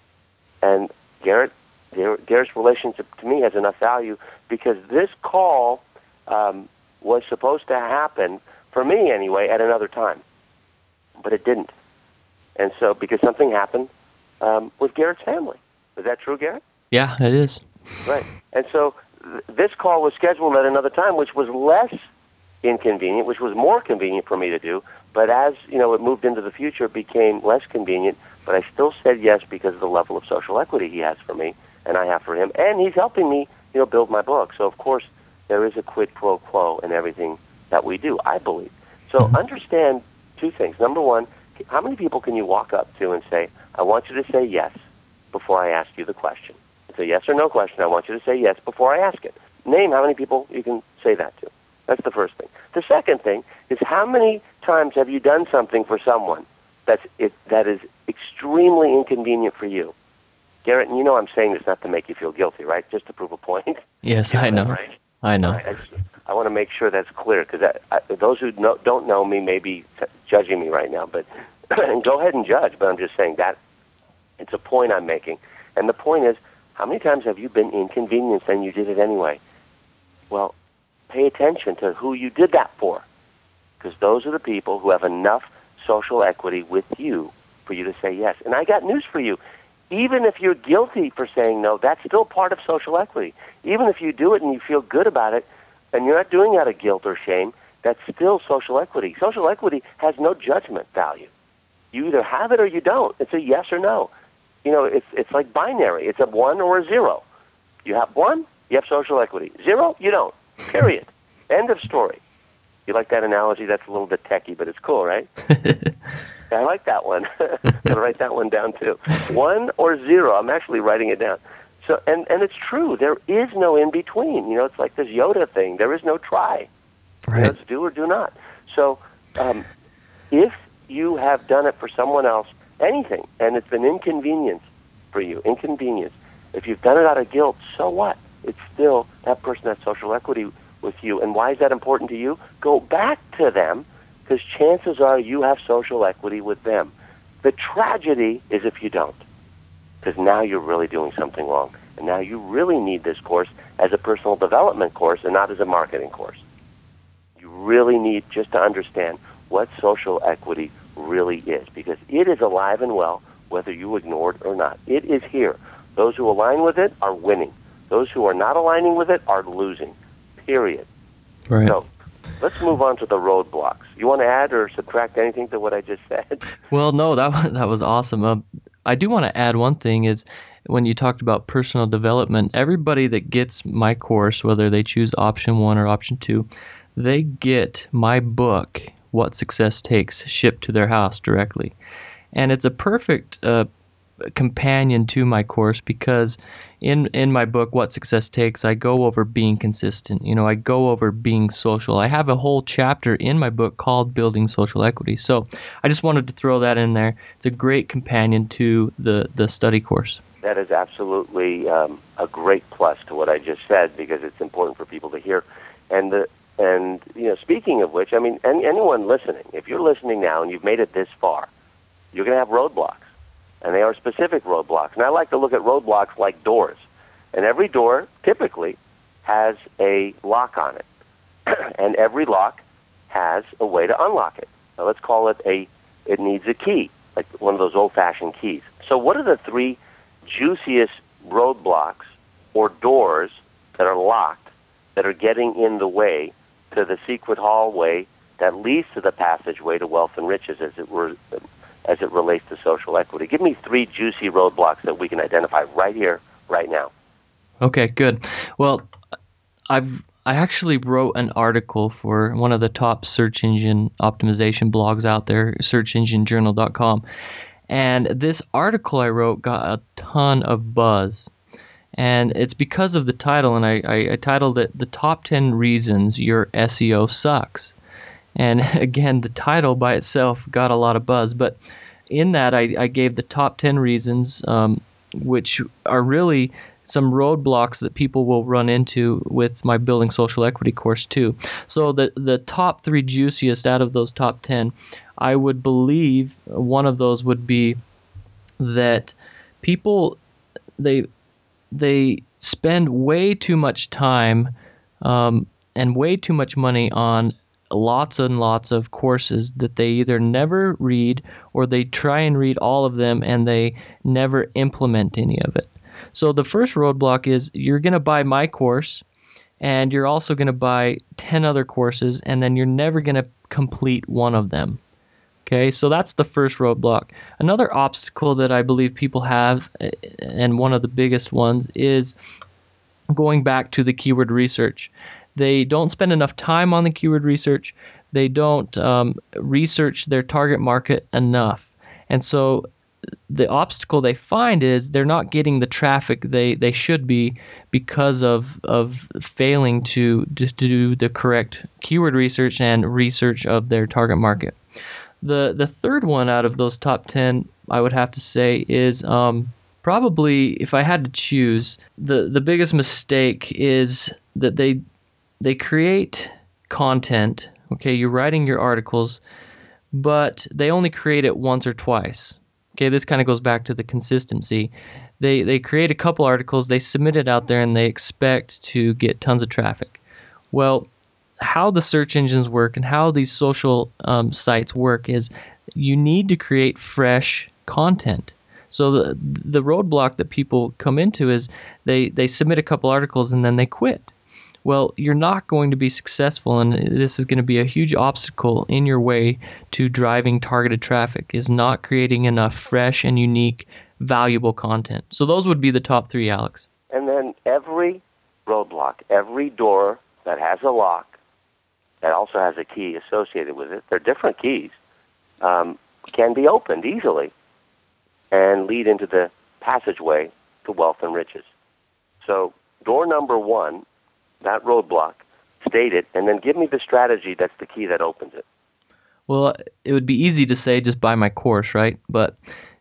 And Garrett, Garrett's relationship to me has enough value because this call um, was supposed to happen, for me anyway, at another time. But it didn't. And so, because something happened um, with Garrett's family. Is that true, Garrett? Yeah, it is. Right. And so th- this call was scheduled at another time, which was less inconvenient, which was more convenient for me to do. But as, you know, it moved into the future, it became less convenient. But I still said yes because of the level of social equity he has for me and I have for him. And he's helping me, you know, build my book. So, of course, there is a quid pro quo in everything that we do, I believe. So mm-hmm. understand two things. Number one, how many people can you walk up to and say, I want you to say yes before I ask you the question? It's a yes or no question. I want you to say yes before I ask it. Name how many people you can say that to. That's the first thing. The second thing is how many times have you done something for someone that's it, that is extremely inconvenient for you? Garrett, and you know I'm saying this not to make you feel guilty, right? Just to prove a point. Yes, I know. Right? I know. Right. I, just, I want to make sure that's clear because those who know, don't know me may be t- judging me right now. But and go ahead and judge, but I'm just saying that it's a point I'm making. And the point is, how many times have you been inconvenienced and you did it anyway? Well, pay attention to who you did that for, because those are the people who have enough social equity with you for you to say yes. And I got news for you. Even if you're guilty for saying no, that's still part of social equity. Even if you do it and you feel good about it, and you're not doing it out of guilt or shame, that's still social equity. Social equity has no judgment value. You either have it or you don't. It's a yes or no. You know, it's it's like binary. It's a one or a zero. You have one, you have social equity. Zero, you don't. Period. End of story. You like that analogy? That's a little bit techie, but it's cool, right? I like that one. I'm going to write that one down, too. One or zero. I'm actually writing it down. So, and, and it's true. There is no in-between. You know, it's like this Yoda thing. There is no try. Right. You know, it's do or do not. So um, if you have done it for someone else, anything, and it's been inconvenience for you, inconvenience, if you've done it out of guilt, so what? It's still that person has social equity with you. And why is that important to you? Go back to them, because chances are you have social equity with them. The tragedy is if you don't, because now you're really doing something wrong. And now you really need this course as a personal development course and not as a marketing course. You really need just to understand what social equity really is, because it is alive and well, whether you ignore it or not. It is here. Those who align with it are winning. Those who are not aligning with it are losing, period. Right. So let's move on to the roadblocks. You want to add or subtract anything to what I just said? Well, no, that was, that was awesome. Um, I do want to add one thing is when you talked about personal development, everybody that gets my course, whether they choose option one or option two, they get my book, What Success Takes, shipped to their house directly. And it's a perfect uh, companion to my course because in in my book, What Success Takes, I go over being consistent. You know, I go over being social. I have a whole chapter in my book called Building Social Equity. So I just wanted to throw that in there. It's a great companion to the, the study course. That is absolutely um, a great plus to what I just said because it's important for people to hear. And the and you know, speaking of which, I mean, any, anyone listening, if you're listening now and you've made it this far, you're going to have roadblocks. And they are specific roadblocks. And I like to look at roadblocks like doors. And every door typically has a lock on it. And every lock has a way to unlock it. Now let's call it a, it needs a key, like one of those old-fashioned keys. So what are the three juiciest roadblocks or doors that are locked that are getting in the way to the secret hallway that leads to the passageway to wealth and riches, as it were, as it relates to social equity? Give me three juicy roadblocks that we can identify right here, right now. Okay, good. Well, I've I actually wrote an article for one of the top search engine optimization blogs out there, search engine journal dot com. And this article I wrote got a ton of buzz. And it's because of the title, and I, I, I titled it The Top ten Reasons Your S E O Sucks. And again, the title by itself got a lot of buzz, but in that I, I gave the top ten reasons, um, which are really some roadblocks that people will run into with my Building Social Equity course too. So the, the top three juiciest out of those top ten I would believe one of those would be that people, they they spend way too much time um, and way too much money on lots and lots of courses that they either never read or they try and read all of them and they never implement any of it. So the first roadblock is you're going to buy my course and you're also going to buy ten other courses and then you're never going to complete one of them. Okay, so that's the first roadblock. Another obstacle that I believe people have, and one of the biggest ones, is going back to the keyword research. They don't spend enough time on the keyword research. They don't um, research their target market enough. And so the obstacle they find is they're not getting the traffic they, they should be because of of failing to, to do the correct keyword research and research of their target market. The the third one out of those top ten, I would have to say, is um, probably, if I had to choose, the, the biggest mistake is that they they create content. Okay, you're writing your articles, but they only create it once or twice. Okay, this kind of goes back to the consistency. They they create a couple articles, they submit it out there, and they expect to get tons of traffic. Well, how the search engines work and how these social um, sites work is you need to create fresh content. So the the roadblock that people come into is they, they submit a couple articles and then they quit. Well, you're not going to be successful, and this is going to be a huge obstacle in your way to driving targeted traffic, is not creating enough fresh and unique, valuable content. So those would be the top three, Alex. And then every roadblock, every door that has a lock, that also has a key associated with it, they're different keys, um, can be opened easily and lead into the passageway to wealth and riches. So door number one, that roadblock, state it, and then give me the strategy that's the key that opens it. Well, it would be easy to say just buy my course, right? But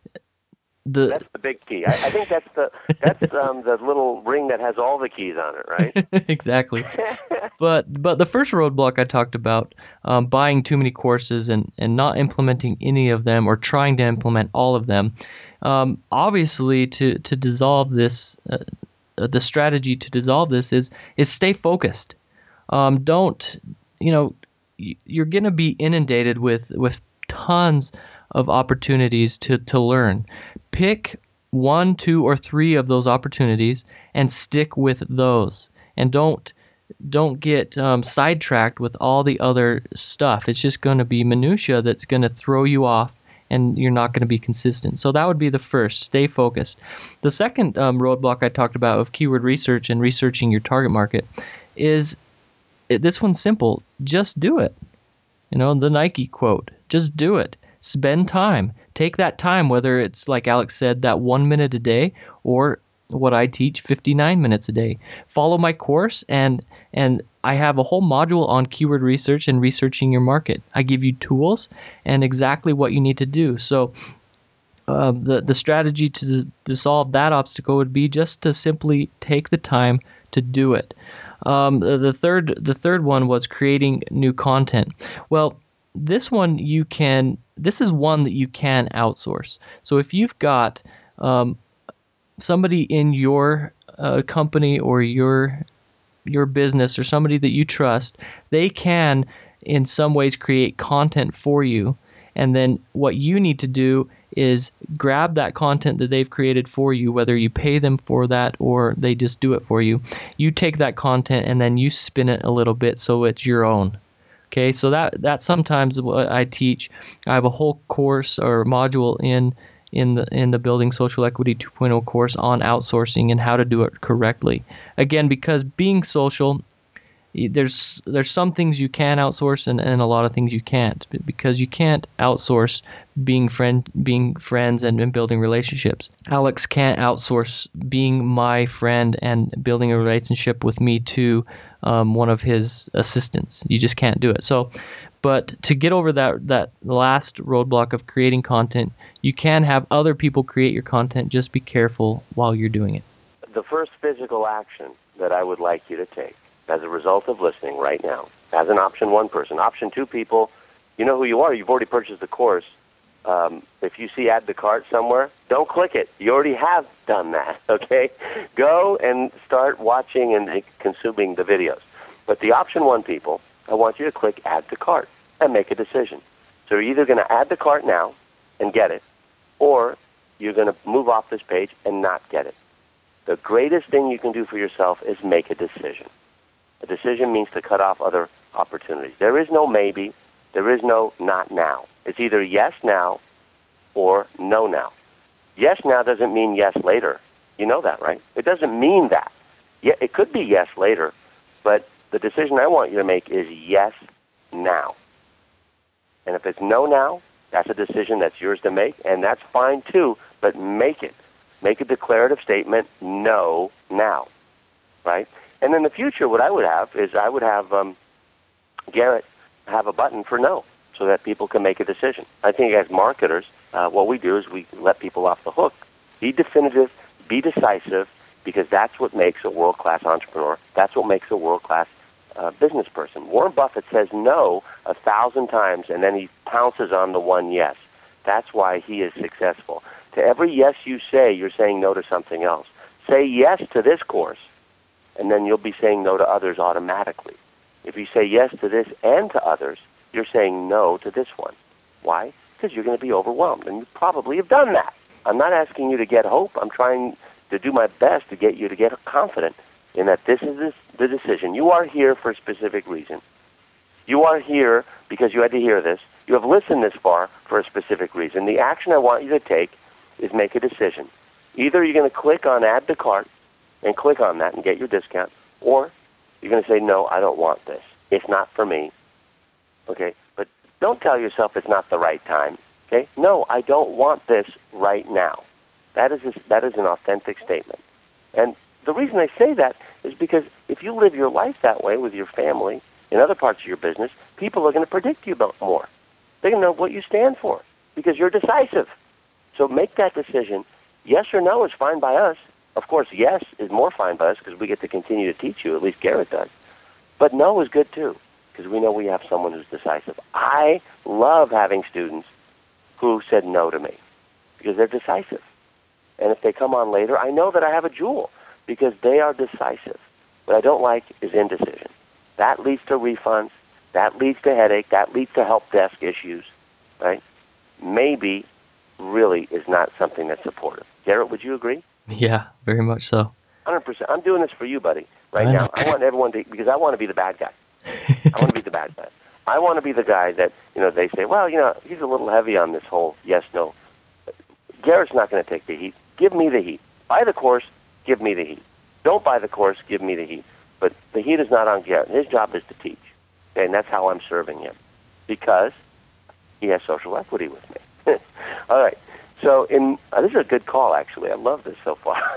the that's the big key. I, I think that's the that's um, the little ring that has all the keys on it, right? Exactly. But but the first roadblock I talked about, um, buying too many courses and, and not implementing any of them or trying to implement all of them. Um, obviously, to to dissolve this. Uh, the strategy to dissolve this is is stay focused. Um, don't, you know, you're going to be inundated with, with tons of opportunities to, to learn. Pick one, two, or three of those opportunities and stick with those. And don't don't get um, sidetracked with all the other stuff. It's just going to be minutia that's going to throw you off, and you're not going to be consistent. So that would be the first, stay focused. The second um, roadblock I talked about of keyword research and researching your target market is, it, this one's simple, just do it. You know, the Nike quote, just do it. Spend time. Take that time, whether it's, like Alex said, that one minute a day, or what I teach, fifty-nine minutes a day. Follow my course, and and I have a whole module on keyword research and researching your market. I give you tools and exactly what you need to do. So uh, the the strategy to, to solve that obstacle would be just to simply take the time to do it. Um, the, the third the third one was creating new content. Well, this one you can. This is one that you can outsource. So if you've got um, somebody in your uh, company or your your business or somebody that you trust, they can in some ways create content for you. And then what you need to do is grab that content that they've created for you, whether you pay them for that or they just do it for you. You take that content and then you spin it a little bit so it's your own. Okay, so that that's sometimes what I teach. I have a whole course or module in in the in the Building Social Equity two point oh course on outsourcing and how to do it correctly. Again, because being social, there's there's some things you can outsource and, and a lot of things you can't, because you can't outsource being friend being friends and, and building relationships. Alex can't outsource being my friend and building a relationship with me to um, one of his assistants. You just can't do it. So, but to get over that that last roadblock of creating content, you can have other people create your content. Just be careful while you're doing it. The first physical action that I would like you to take as a result of listening right now, as an option one person, option two people, You know who you are. You've already purchased the course. Um, if you see add to cart somewhere, don't click it. You already have done that, okay? Go and start watching and consuming the videos. But the option one people, I want you to click add to cart and make a decision. So you're either going to add to cart now and get it, or you're going to move off this page and not get it. The greatest thing you can do for yourself is make a decision. A decision means to cut off other opportunities. There is no maybe. There is no not now. It's either yes now or no now. Yes now doesn't mean yes later. You know that, right? It doesn't mean that. Yeah, it could be yes later, but the decision I want you to make is yes now. And if it's no now, that's a decision that's yours to make, and that's fine too, but make it. Make a declarative statement, no now, right? And in the future, what I would have is I would have um, Garrett have a button for no, so that people can make a decision. I think as marketers, uh, what we do is we let people off the hook. Be definitive, be decisive, because that's what makes a world-class entrepreneur. That's what makes a world-class uh, business person. Warren Buffett says no a thousand times, and then he pounces on the one yes. That's why he is successful. To every yes you say, you're saying no to something else. Say yes to this course, and then you'll be saying no to others automatically. If you say yes to this and to others, you're saying no to this one. Why? Because you're going to be overwhelmed, and you probably have done that. I'm not asking you to get hope. I'm trying to do my best to get you to get confident in that this is the decision. You are here for a specific reason. You are here because you had to hear this. You have listened this far for a specific reason. The action I want you to take is make a decision. Either you're going to click on add to cart and click on that and get your discount, or you're going to say, no, I don't want this. It's not for me. Okay? But don't tell yourself it's not the right time. Okay? No, I don't want this right now. That is a, that is an authentic statement. And the reason I say that is because if you live your life that way with your family, in other parts of your business, people are going to predict you about more. They're going to know what you stand for because you're decisive. So make that decision. Yes or no is fine by us. Of course, yes is more fine by us because we get to continue to teach you, at least Garrett does. But no is good too because we know we have someone who's decisive. I love having students who said no to me because they're decisive. And if they come on later, I know that I have a jewel because they are decisive. What I don't like is indecision. That leads to refunds. That leads to headache. That leads to help desk issues, right? Maybe really is not something that's supportive. Garrett, would you agree? Yeah, very much so. one hundred percent. I'm doing this for you, buddy, right I now. I want everyone to, because I want to be the bad guy. I want to be the bad guy. I want to be the guy that, you know, they say, well, you know, he's a little heavy on this whole yes, no. Garrett's not going to take the heat. Give me the heat. Buy the course, give me the heat. Don't buy the course, give me the heat. But the heat is not on Garrett. His job is to teach. Okay, and that's how I'm serving him because he has social equity with me. All right. So in uh, this is a good call, actually. I love this so far.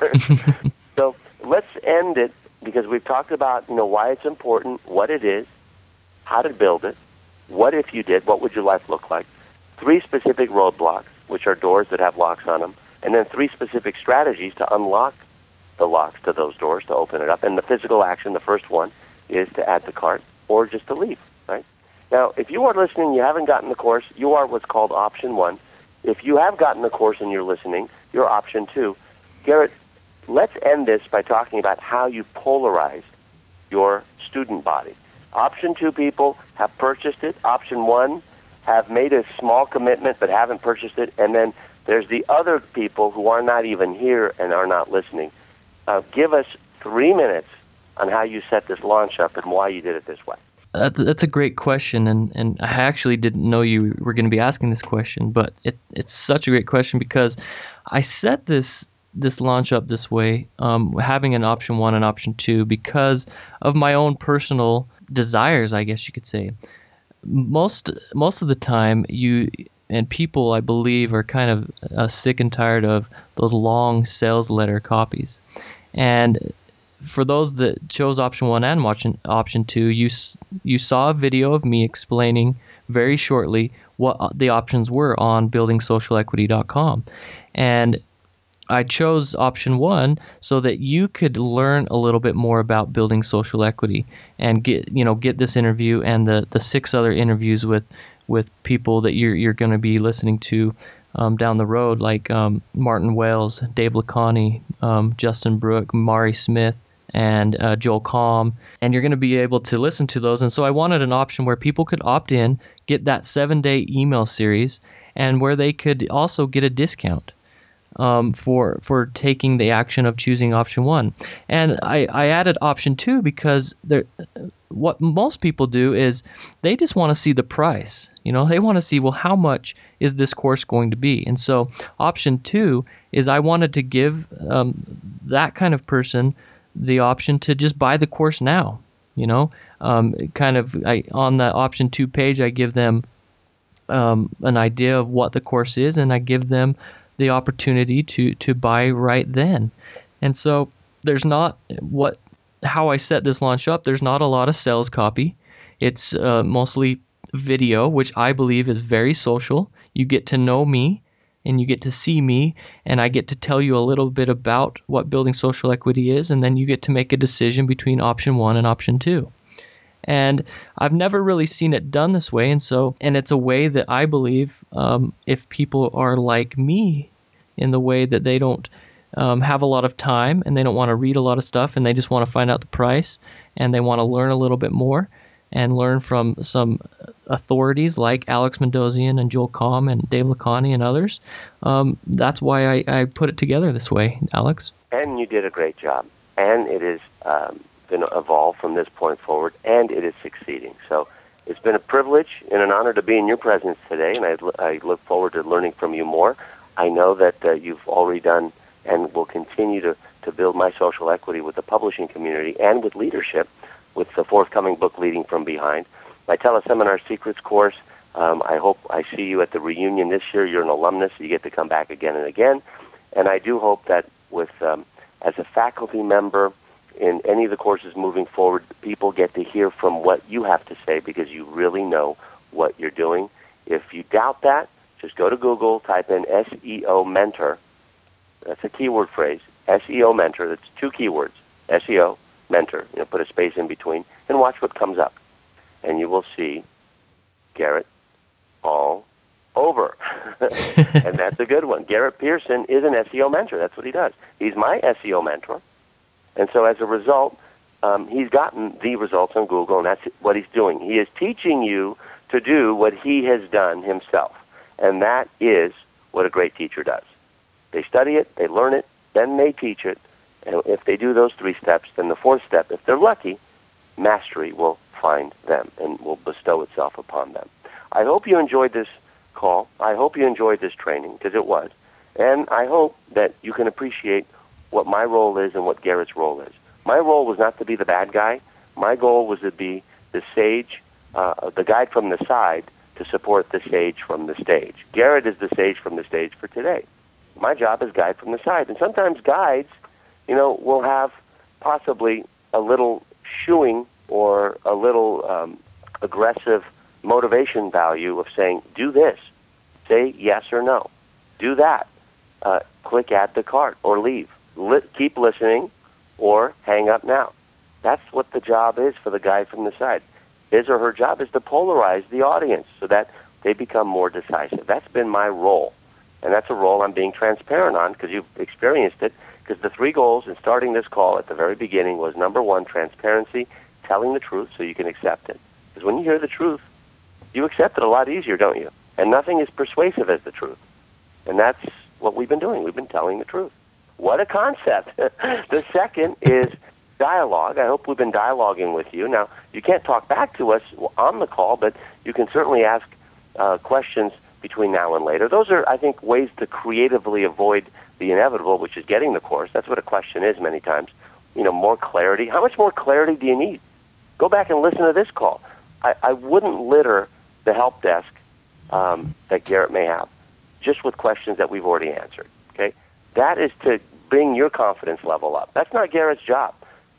So let's end it because we've talked about, you know, why it's important, what it is, how to build it, what if you did, what would your life look like, three specific roadblocks, which are doors that have locks on them, and then three specific strategies to unlock the locks to those doors, to open it up. And the physical action, the first one, is to add the cart or just to leave, right? Now, if you are listening, you haven't gotten the course, you are what's called option one. If you have gotten the course and you're listening, you're option two. Garrett, let's end this by talking about how you polarize your student body. Option two people have purchased it. Option one have made a small commitment but haven't purchased it. And then there's the other people who are not even here and are not listening. Uh, give us three minutes on how you set this launch up and why you did it this way. That's, that's a great question, and, and I actually didn't know you were going to be asking this question, but it, it's such a great question because I set this this launch up this way, um, having an option one and option two because of my own personal desires, I guess you could say. Most most of the time, you and people, I believe, are kind of uh, sick and tired of those long sales letter copies, and for those that chose option one and option option two, you you saw a video of me explaining very shortly what the options were on building social equity dot com. And I chose option one so that you could learn a little bit more about building social equity and get, you know, get this interview and the, the six other interviews with with people that you're you're going to be listening to um, down the road, like um, Martin Wales, Dave Lacani, um, Justin Brooke, Mari Smith, and uh, Joel Comm, and you're going to be able to listen to those. And so I wanted an option where people could opt in, get that seven-day email series, and where they could also get a discount um, for for taking the action of choosing option one. And I, I added option two because there, what most people do is they just want to see the price. You know, they want to see, well, how much is this course going to be? And so option two is I wanted to give um, that kind of person the option to just buy the course now. You know, um, kind of I, on the option two page, I give them um, an idea of what the course is, and I give them the opportunity to to buy right then. And so there's not what how I set this launch up. There's not a lot of sales copy. It's uh, mostly video, which I believe is very social. You get to know me, and you get to see me, and I get to tell you a little bit about what building social equity is, and then you get to make a decision between option one and option two. And I've never really seen it done this way, and so and it's a way that I believe um, if people are like me in the way that they don't um, have a lot of time and they don't want to read a lot of stuff and they just want to find out the price and they want to learn a little bit more and learn from some authorities like Alex Mandossian and Joel Comm and Dave Lacani and others. Um, that's why I, I put it together this way, Alex. And you did a great job. And it is um, going to evolve from this point forward, and it is succeeding. So it's been a privilege and an honor to be in your presence today, and I, I look forward to learning from you more. I know that uh, you've already done and will continue to, to build my social equity with the publishing community and with leadership, with the forthcoming book, Leading from Behind. My Teleseminar Secrets course, um, I hope I see you at the reunion this year. You're an alumnus, so you get to come back again and again. And I do hope that with um, as a faculty member in any of the courses moving forward, people get to hear from what you have to say because you really know what you're doing. If you doubt that, just go to Google, type in S E O Mentor. That's a keyword phrase, S E O Mentor. That's two keywords, S E O Mentor. You know, put a space in between, and watch what comes up. And you will see Garrett all over. And that's a good one. Garrett Pearson is an S E O mentor. That's what he does. He's my S E O mentor. And so as a result, um, he's gotten the results on Google, and that's what he's doing. He is teaching you to do what he has done himself. And that is what a great teacher does. They study it, they learn it, then they teach it. And if they do those three steps, then the fourth step, if they're lucky, mastery will find them and will bestow itself upon them. I hope you enjoyed this call. I hope you enjoyed this training, because it was. And I hope that you can appreciate what my role is and what Garrett's role is. My role was not to be the bad guy. My goal was to be the sage, uh, the guide from the side to support the sage from the stage. Garrett is the sage from the stage for today. My job is guide from the side. And sometimes guides, you know, will have possibly a little shooing or a little um, aggressive motivation value of saying, do this, say yes or no, do that, uh, click add to cart or leave, Li- keep listening or hang up now. That's what the job is for the guy from the side. His or her job is to polarize the audience so that they become more decisive. That's been my role, and that's a role I'm being transparent on because you've experienced it, because the three goals in starting this call at the very beginning was, number one, transparency, telling the truth so you can accept it. Because when you hear the truth, you accept it a lot easier, don't you? And nothing is persuasive as the truth. And that's what we've been doing. We've been telling the truth. What a concept. The second is dialogue. I hope we've been dialoguing with you. Now, you can't talk back to us on the call, but you can certainly ask uh, questions between now and later. Those are, I think, ways to creatively avoid the inevitable, which is getting the course. That's what a question is many times. You know, more clarity. How much more clarity do you need? Go back and listen to this call. I, I wouldn't litter the help desk um, that Garrett may have just with questions that we've already answered. Okay, that is to bring your confidence level up. That's not Garrett's job.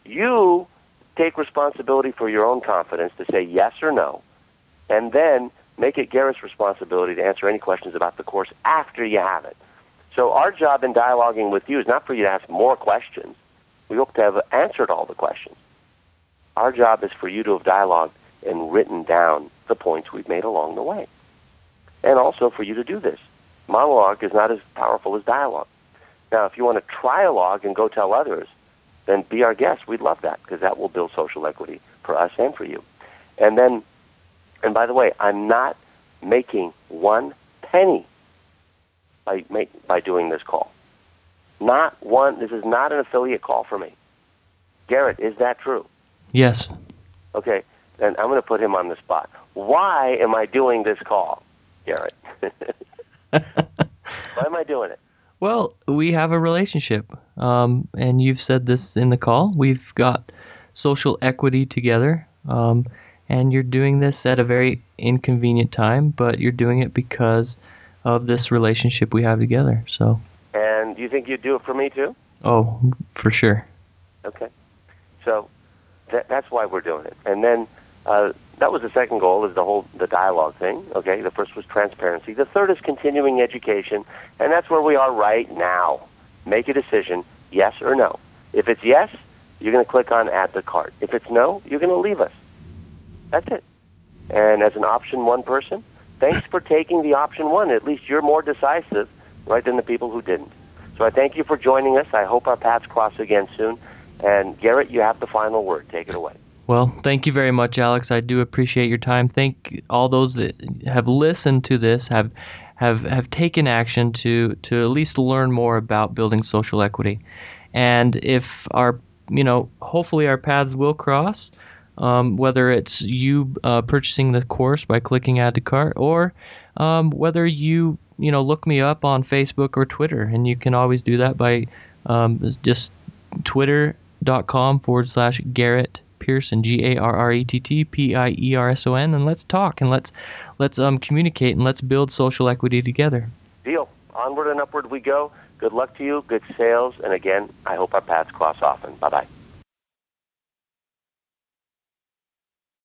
You take responsibility for your own confidence to say yes or no, and then make it Garrett's responsibility to answer any questions about the course after you have it. So our job in dialoguing with you is not for you to ask more questions. We hope to have answered all the questions. Our job is for you to have dialogued and written down the points we've made along the way. and also for you to do this. Monologue is not as powerful as dialogue. Now, if you want to trialogue and go tell others, then be our guest. We'd love that, because that will build social equity for us and for you. And then, and by the way, I'm not making one penny by make, by doing this call. Not one. This is not an affiliate call for me. Garrett, is that true? Yes. Okay, then I'm going to put him on the spot. Why am I doing this call, Garrett? Why am I doing it? Well, we have a relationship, um, and you've said this in the call. We've got social equity together, um, and you're doing this at a very inconvenient time, but you're doing it because of this relationship we have together. So. And do you think you'd do it for me too? Oh, for sure. Okay. So that, that's why we're doing it. And then uh, that was the second goal, is the whole the dialogue thing. Okay. The first was transparency. The third is continuing education, and that's where we are right now. Make a decision, yes or no. If it's yes, you're going to click on add to cart. If it's no, you're going to leave us. That's it. And as an option one person, thanks for taking the option one. At least you're more decisive, right, than the people who didn't. So I thank you for joining us. I hope our paths cross again soon. And Garrett, you have the final word. Take it away. Well, thank you very much, Alex. I do appreciate your time. Thank all those that have listened to this, have have have taken action to to at least learn more about building social equity. And if our, you know, hopefully our paths will cross, um, whether it's you uh, purchasing the course by clicking add to cart, or um, whether you, you know, look me up on Facebook or Twitter, and you can always do that by um, just twitter.com forward slash Garrett Pearson, G A R R E T T P I E R S O N, and let's talk and let's let's um communicate and let's build social equity together. Deal. Onward and upward we go. Good luck to you. Good sales. And again, I hope our paths cross often. Bye-bye.